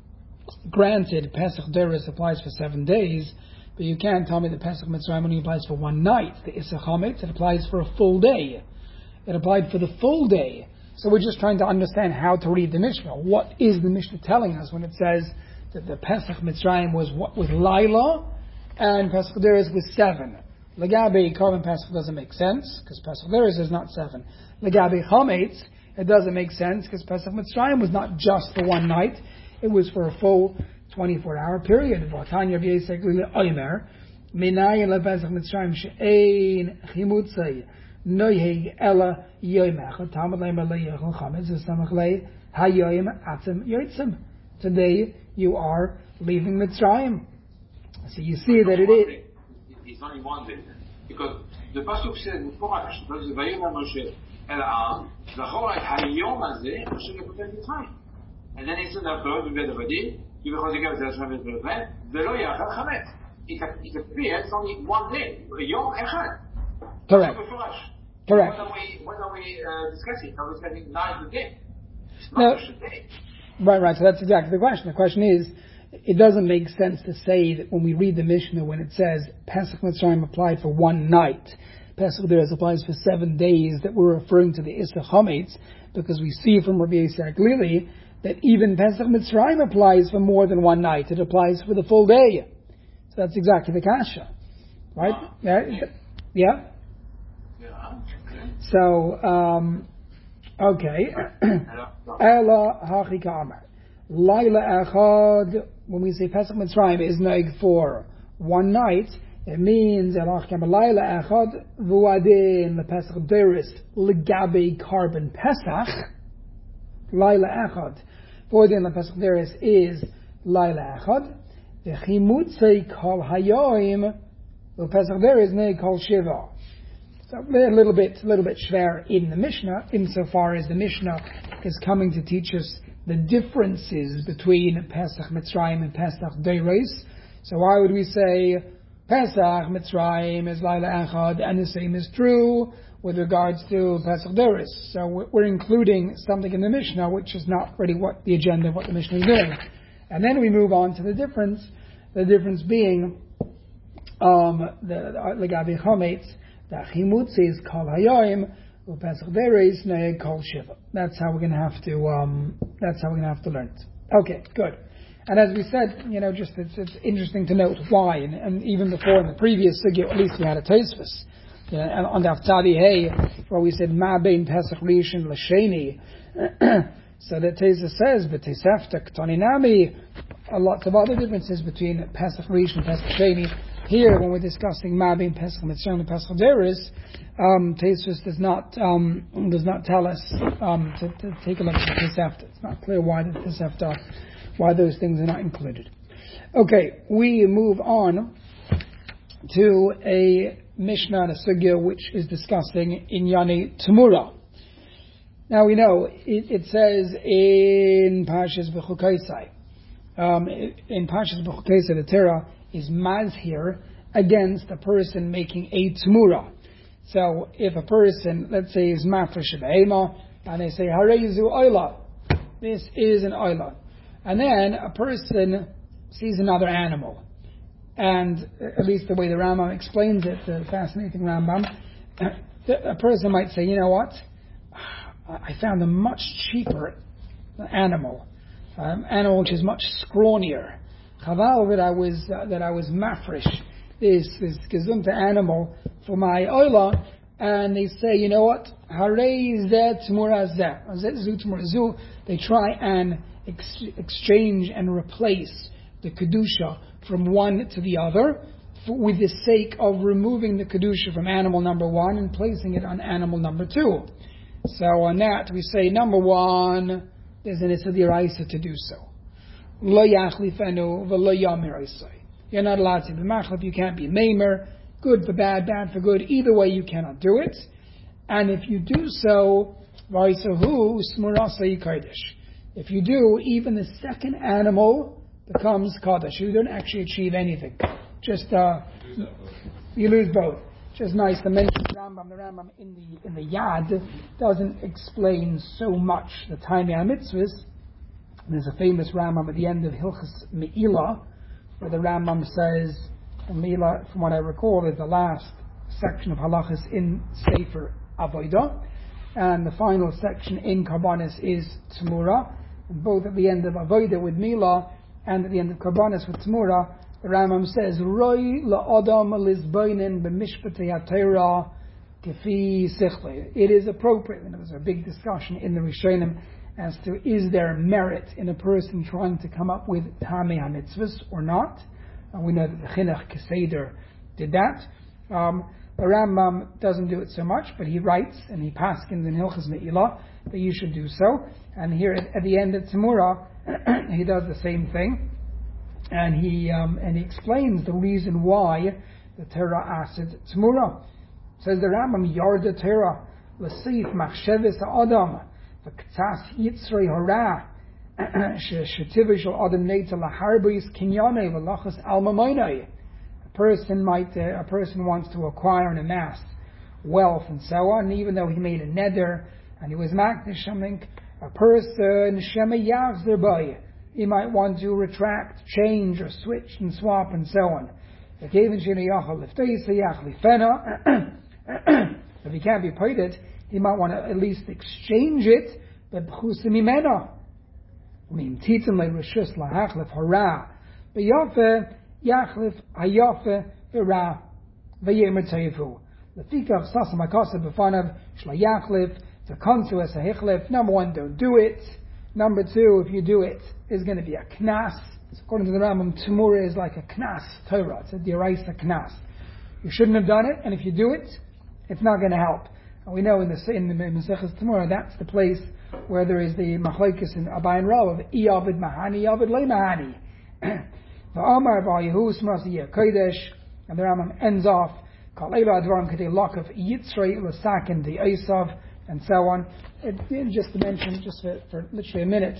granted, Pesach Teres applies for seven days, but you can't tell me that Pesach Mitzrayim only applies for one night. The Issa Chametz, it applies for a full day. It applied for the full day. So we're just trying to understand how to read the Mishnah. What is the Mishnah telling us when it says that the Pesach Mitzrayim was what was Laila and Pesach Teres was seven? Legabe korban Pesach doesn't make sense because Pesach Teres is not seven. Legabe Chametz, it doesn't make sense because Pesach Mitzrayim was not just for one night; it was for a full twenty-four hour period. V'atanya v'yesek l'omer minayin lePesach Mitzrayim she'ein chimutzei noyeg ela yoyim echad tamad leim aleyechol chametz v'samach lei hayoyim atzim yoytzim. Today you are leaving Mitzrayim, so you see that it is. It's only one day because the pasuk says מפורש, זה ויאמר משה אל העם, זכור את היום הזה אשר לכותב מצרים. And then he said afterwards, בבית עבדים, כי בכל זיקה וזה השם ואת בלכם, ולא יאכל חמץ. It, it appears only one day, יום אחד. Correct. מפורש. Correct. What are we, what are we uh, discussing? Are we discussing night and day? It's No. not just a day. Right, right. So that's exactly the question. The question is, it doesn't make sense to say that when we read the Mishnah, when it says Pesach Mitzrayim applied for one night, Pesach there applies for seven days, that we're referring to the Issa Chametz, because we see from Rabbi Yisrael clearly that even Pesach Mitzrayim applies for more than one night. It applies for the full day. So that's exactly the kasha, right? Uh, yeah. Yeah. Yeah. Okay. So, um, okay. Ela hachi ka'amar. Laila echad, when we say Pesach Mitzrayim is noig for one night, it means Elach Kama Laila echad vuadin the Pesach Deris legabe carbon Pesach. Laila echad vuadin the Pesach Deris is Laila echad. The chimutzei kol hayoim the Pesach Deris ne kol shiva. So a little bit, a little bit schwer in the Mishnah, insofar as the Mishnah is coming to teach us the differences between Pesach Mitzrayim and Pesach Deris. So why would we say Pesach Mitzrayim is Laila Echad, and the same is true with regards to Pesach Deris? So we're including something in the Mishnah which is not really what the agenda of what the Mishnah is doing. And then we move on to the difference, the difference being um, the Legabi Chametz, the Chimutz is Kol Hayoim, Pesach Deris ne Kol Shiva. That's how we're going to have to. Um, that's how we're going to have to learn it. Okay, good. And as we said, you know, just it's, it's interesting to note why. And, and even before in the previous sugya, at least we had a Tosfos. Yeah, and on the Aftadi Hey, where we said Ma Bein Pesach Rishon L'Sheni. So that Tosfos says, B'Tosefta K'Toninami, a lot of other differences between Pesach Rishon and Pesach Sheni. Here, when we're discussing Ma Bein Pesach Mitzrayim and Pesach Deris, um, Tosfos does not um, does not tell us um, to, to take a look at the Tosefta. It's not clear why the Tosefta, why those things are not included. Okay, we move on to a Mishnah and a Sugya which is discussing Inyani Tamura. Now we know it, it says in Parshas B'chukaisai, um, in Parshas B'chukaisai the Torah is mazhir against a person making a Tamura. So if a person, let's say, is mafresh b'ema, and they say hareizu oila, this is an oila, and then a person sees another animal, and at least the way the Rambam explains it, the fascinating Rambam, a person might say, you know what, I found a much cheaper animal, um, animal which is much scrawnier. Chaval that I was uh, that I was mafresh this this gesunte animal for my oila, and they say, you know what, harei zeh tmura zeh, zeh zu tmura zu. They try and ex- exchange and replace the kedusha from one to the other, for, with the sake of removing the kedusha from animal number one and placing it on animal number two. So on that we say, number one, there's an issa d'oraisa to do so. Lo yachlifenu v'lo yamir isai. You're not allowed to be machlif. You can't be maimer. Good for bad, bad for good. Either way, you cannot do it. And if you do so, v'aisahu smurasai kodesh. If you do, even the second animal becomes kodesh. You don't actually achieve anything. Just uh, you lose both. Just nice to mention the Rambam. The Rambam in the in the Yad doesn't explain so much the Tainei HaMitzvahs. There's a famous Rambam at the end of Hilchas Me'ilah, where the Rambam says, and Me'ilah, from what I recall, is the last section of halachas in Sefer Avodah, and the final section in Karbanis is Tzmura. And both at the end of Avodah with Me'ilah and at the end of Karbanis with Tzmura, the Rambam says, Roi la'adam lizboinen b'mishpatei ha'Torah kefi sichle. It is appropriate, and there was a big discussion in the Rishonim as to is there merit in a person trying to come up with Tainei HaMitzvahs or not. And we know that the Chinuch Keseder did that. Um, the Rambam doesn't do it so much, but he writes and he paskins in Hilchas Me'ilah that you should do so. And here at, at the end of Tzmura, he does the same thing. And he um, and he explains the reason why the Torah asked Tzmura. Says the Rambam, Yarda Torah, L'Seif Machsheves Adam, V'Ktas Yitzrei Hora, Shetivish Adam Neita Laharbis Kinyane V'Lachas Alma Moinai. A person might, uh, a person wants to acquire and amass wealth and so on, and even though he made a neder and he was makdish something, a person Shema Yachzer Bay, he might want to retract, change, or switch and swap and so on. If he can't be paid it, he might want to at least exchange it. But I mean, titzim le rishus lahachlef hara, beyafe yachlef hayafe hara veyemer teifu. Lefikach sasam akasa b'fanav shlayachlef to konsu es hechlef. Number one, don't do it. Number two, if you do it, is going to be a knas. So according to the Rambam, Tumura is like a knas Torah. It's a deraisa knas. You shouldn't have done it, and if you do it, it's not going to help. And we know in the in the Maseches Tumura, that's the place where there is the machlokes in Abai and Rav of Iyavid Mahani, Yavid Le Mahani. The Amar V'Yehu Smas Kodesh, and the Rambam ends off Kalela Advarim Kedei Lakav Yitzrei L'Sakin the Esav, and so on. It, just to mention, just for, for literally a minute,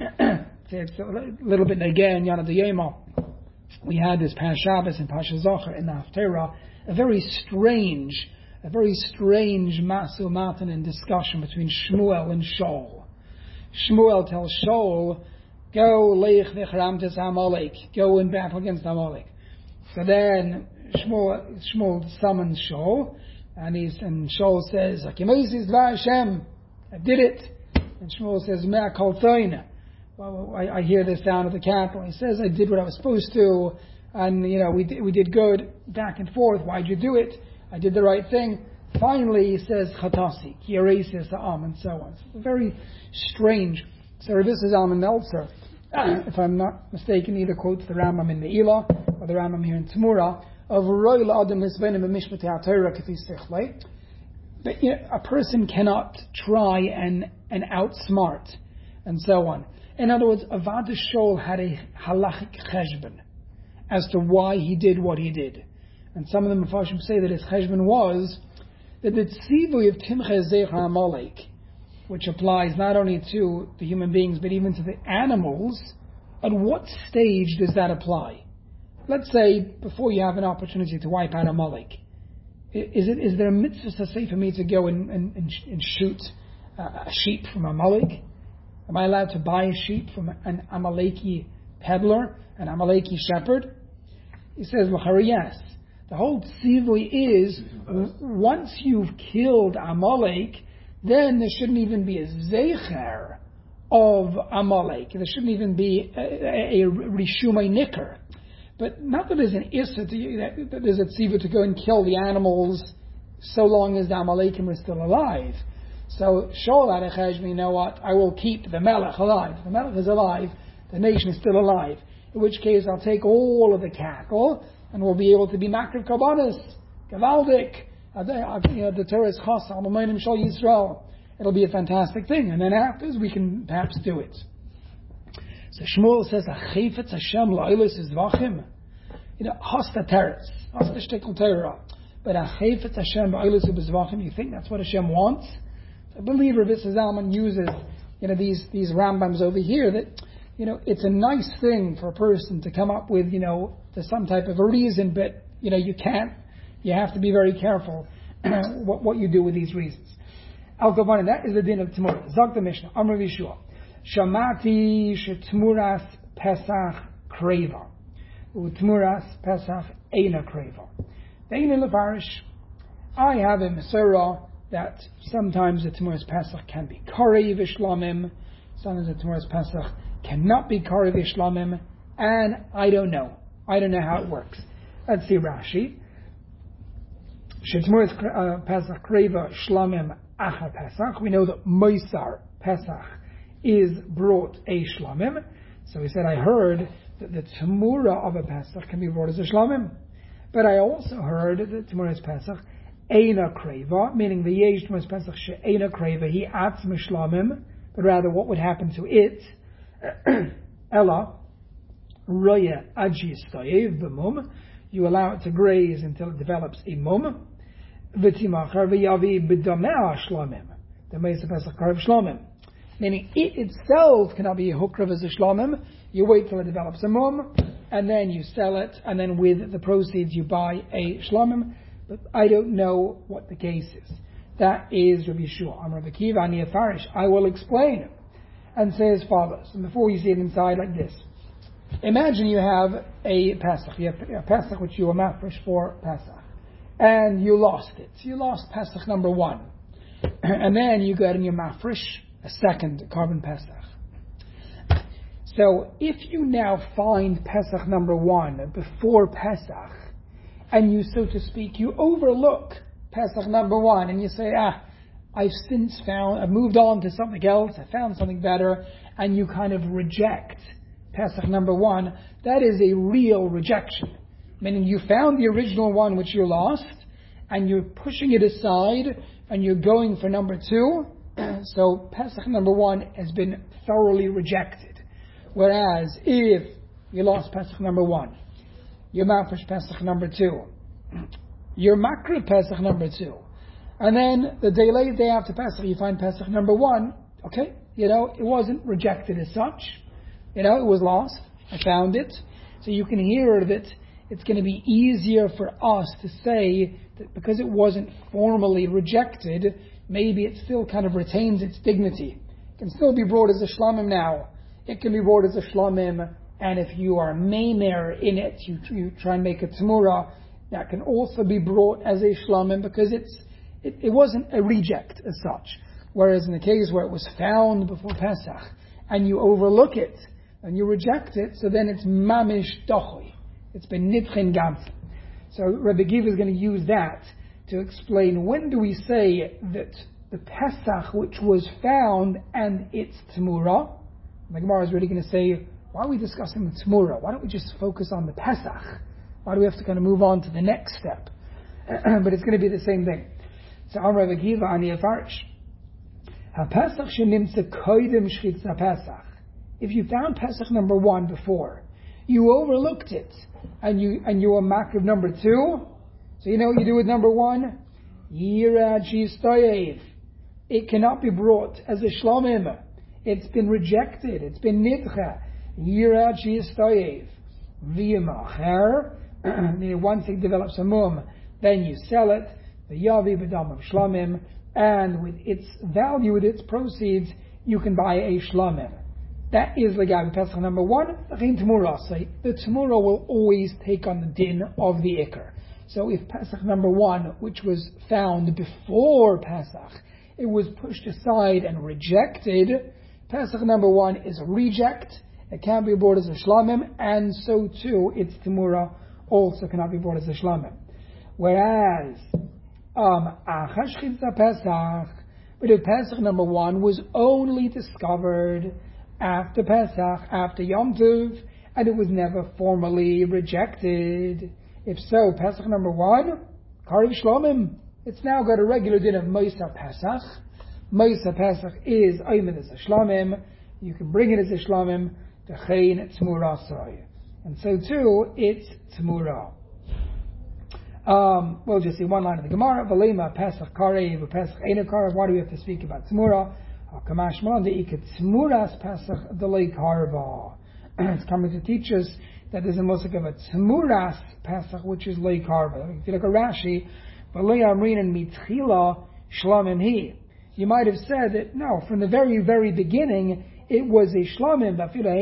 it's a little bit again, Yana D'Yema. We had this Pash Shabbos and Pash Zocher in the Haftarah, a very strange, a very strange Masu Matan and discussion between Shmuel and Shaul. Shmuel tells Shaul, go leich v'charamtes Amalek, go and battle against Amalek. So then Shmuel, Shmuel summons Shaul, and he's and Shaul says, Akimoses Dvar Hashem, I did it. And Shmuel says, Mea kol toina. Well, I, I hear the sound of the cattle. He says, I did what I was supposed to, and you know, we did, we did good, back and forth. Why'd you do it? I did the right thing. Finally, he says, Chatasi, ki eresis ha'am, and so on. It's very strange. So this is Alman Meltzer, if I'm not mistaken, either quotes the Rambam in the Ilah or the Rambam here in Tumura of Royal Adam Hisbenim Mishpat HaTorah K'fi Sichlei. But you know, a person cannot try and and outsmart and so on. In other words, Avad Shaul had a halachic cheshbon as to why he did what he did. And some of the Mepharshim say that his cheshbon was that the tzivui of Timche Zeich HaAmalek, which applies not only to the human beings but even to the animals, at what stage does that apply? Let's say before you have an opportunity to wipe out Amalek, is it is there a mitzvah to say for me to go and, and, and shoot a sheep from Amalek? Am I allowed to buy a sheep from an Amaleki peddler, an Amaleki shepherd? He says, yes. The whole tzivui is, once you've killed Amalek, then there shouldn't even be a zecher of Amalek. There shouldn't even be a, a, a rishumay nicker. But not that there's an issa, to, that there's a tzivui to go and kill the animals so long as the Amalekim are still alive. So Shaul had a cheshbon, you know what, I will keep the Melech alive. The Melech is alive, the nation is still alive. In which case I'll take all of the cattle and we'll be able to be makriv karbanos, gavaldik. You know, the Torah is chas al mamayim shal Yisrael. It'll be a fantastic thing. And then afterwards we can perhaps do it. So Shmuel says, Achefetz Hashem la'ilis is vachim. You know, hasta teretz, hasta shtekol Torah. But Achefetz Hashem la'ilis is vachim, you think that's what Hashem wants? I believe Rav Yitzchak Zalman uses, you know, these, these Rambams over here that, you know, it's a nice thing for a person to come up with, you know, to some type of a reason, but, you know, you can't, you have to be very careful what, what you do with these reasons. Al Gavana, that is the din of Tmura. Zog the Mishnah, Amr Vishua. Shamati shetmuras Pesach kreva. Utmuras Pesach eina kreva. Deina lefarish. I have a Masorah that sometimes the Tmuras Pesach can be Kari Vishlamim, sometimes the Tmuras Pesach cannot be Kari Vishlamim, and I don't know. I don't know how it works. Let's see Rashi. Shetmuras uh, Pesach Kreva Shlamim Acha Pesach. We know that Moisar Pesach is brought a Shlamim. So he said, I heard that the Tmura of a Pesach can be brought as a Shlamim. But I also heard that Tmuras Pesach Eina Kreva, meaning the Yesh Tmuras Pesach She'eina Kreva, he atz Mishlamim, but rather what would happen to it? Ella Roya Aji Stoyev B'mum. You allow it to graze until it develops a mum. v'timacher v'yavi b'dameh shlamim. The Meisa Pesach Karev Shlomim. Meaning it itself cannot be a hukra as a shlomim. You wait till it develops a mum, and then you sell it, and then with the proceeds you buy a shlomim. But I don't know what the case is. That is Rabbi Yeshua. I'm Rabbi Kiva, Ani Afarish. I will explain and say as follows. And before you see it inside like this. Imagine you have a Pesach. You have a Pesach which you were mafresh for Pesach. And you lost it. You lost Pesach number one. And then you got in your mafresh a second carbon Pesach. So if you now find Pesach number one before Pesach, and you, so to speak, you overlook Pesach number one, and you say, ah, I've since found, I've moved on to something else, I found something better, and you kind of reject Pesach number one, that is a real rejection. Meaning you found the original one which you lost, and you're pushing it aside, and you're going for number two. So Pesach number one has been thoroughly rejected. Whereas if you lost Pesach number one, you're mafresh Pesach number two, you're makriv Pesach number two, and then the day late day after Pesach you find Pesach number one, okay, you know, it wasn't rejected as such, you know, it was lost, I found it, so you can hear that it's going to be easier for us to say that because it wasn't formally rejected, maybe it still kind of retains its dignity. It can still be brought as a shlamim now. It can be brought as a shlamim, and if you are meimer in it, you, you try and make a tamura, that can also be brought as a shlamim because it's it, it wasn't a reject as such. Whereas in the case where it was found before Pesach, and you overlook it, and you reject it, so then it's mamish dochui. It's been nitchen gamsen. So Rabbi Giva is going to use that to explain when do we say that the Pesach which was found and its Tamura. The Gemara is really going to say, why are we discussing the Tamura? Why don't we just focus on the Pesach? Why do we have to kind of move on to the next step? But it's going to be the same thing. So Amar Rabbi Giva Ani Afarish. HaPesach shenimtze koidem shchitza Pesach. If you found Pesach number one before, you overlooked it, and you and you were makriv number two. So you know what you do with number one? Yira Jistoyev. It cannot be brought as a shlomim. It's been rejected. It's been nidcha. Yira Jistoyev. V'yamacher. Once it develops a mum, then you sell it. The yavi b'dam of shlomim, and with its value, with its proceeds, you can buy a shlomim. That is Legabi Pesach number one. The Tamura will always take on the din of the Iker. So if Pesach number one, which was found before Pesach, it was pushed aside and rejected, Pesach number one is a reject. It can't be brought as a shlamim, and so too its Tamura also cannot be brought as a shlamim. Whereas, um, Pesach, but if Pesach number one was only discovered after Pesach, after Yom Tov, and it was never formally rejected. If so, Pesach number one, Karev Shlomim, it's now got a regular din of Moisa Pesach. Moisa Pesach is Ayman as a Shlomim. You can bring it as a Shlomim, to Chayin Tzmura Soy. And so too, it's Tzmura. Um, we'll just see one line of the Gemara. Valema Pesach Karev, Pesach Eina Karev. Why do we have to speak about Tzmura? It's coming to teach us that there's a musik of a Tzmuras Pesach, which is Lei Karva. If you look at Rashi, you might have said that, no, from the very, very beginning, it was a Shlomim,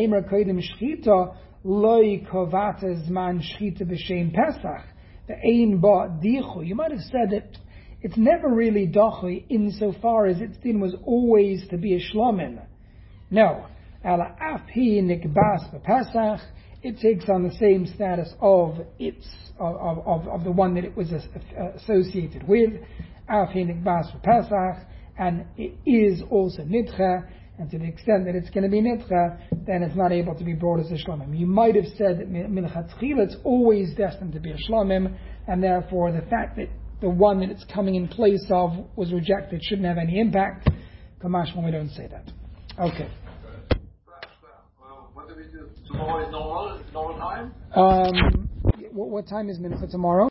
you might have said that it's never really dochi insofar as its din was always to be a shlomim. No. Ala afi nikbas b'Pesach, it takes on the same status of its of, of, of the one that it was associated with. Afi nikbas b'Pesach, and it is also nidcha, and to the extent that it's going to be nidcha, then it's not able to be brought as a shlomim. You might have said that milchatchila it's always destined to be a shlomim, and therefore the fact that the one that it's coming in place of was rejected shouldn't have any impact. Kamash, when we don't say that. Okay. Well, what do we do? Tomorrow is normal, normal time? Um, what, what time is minute for tomorrow?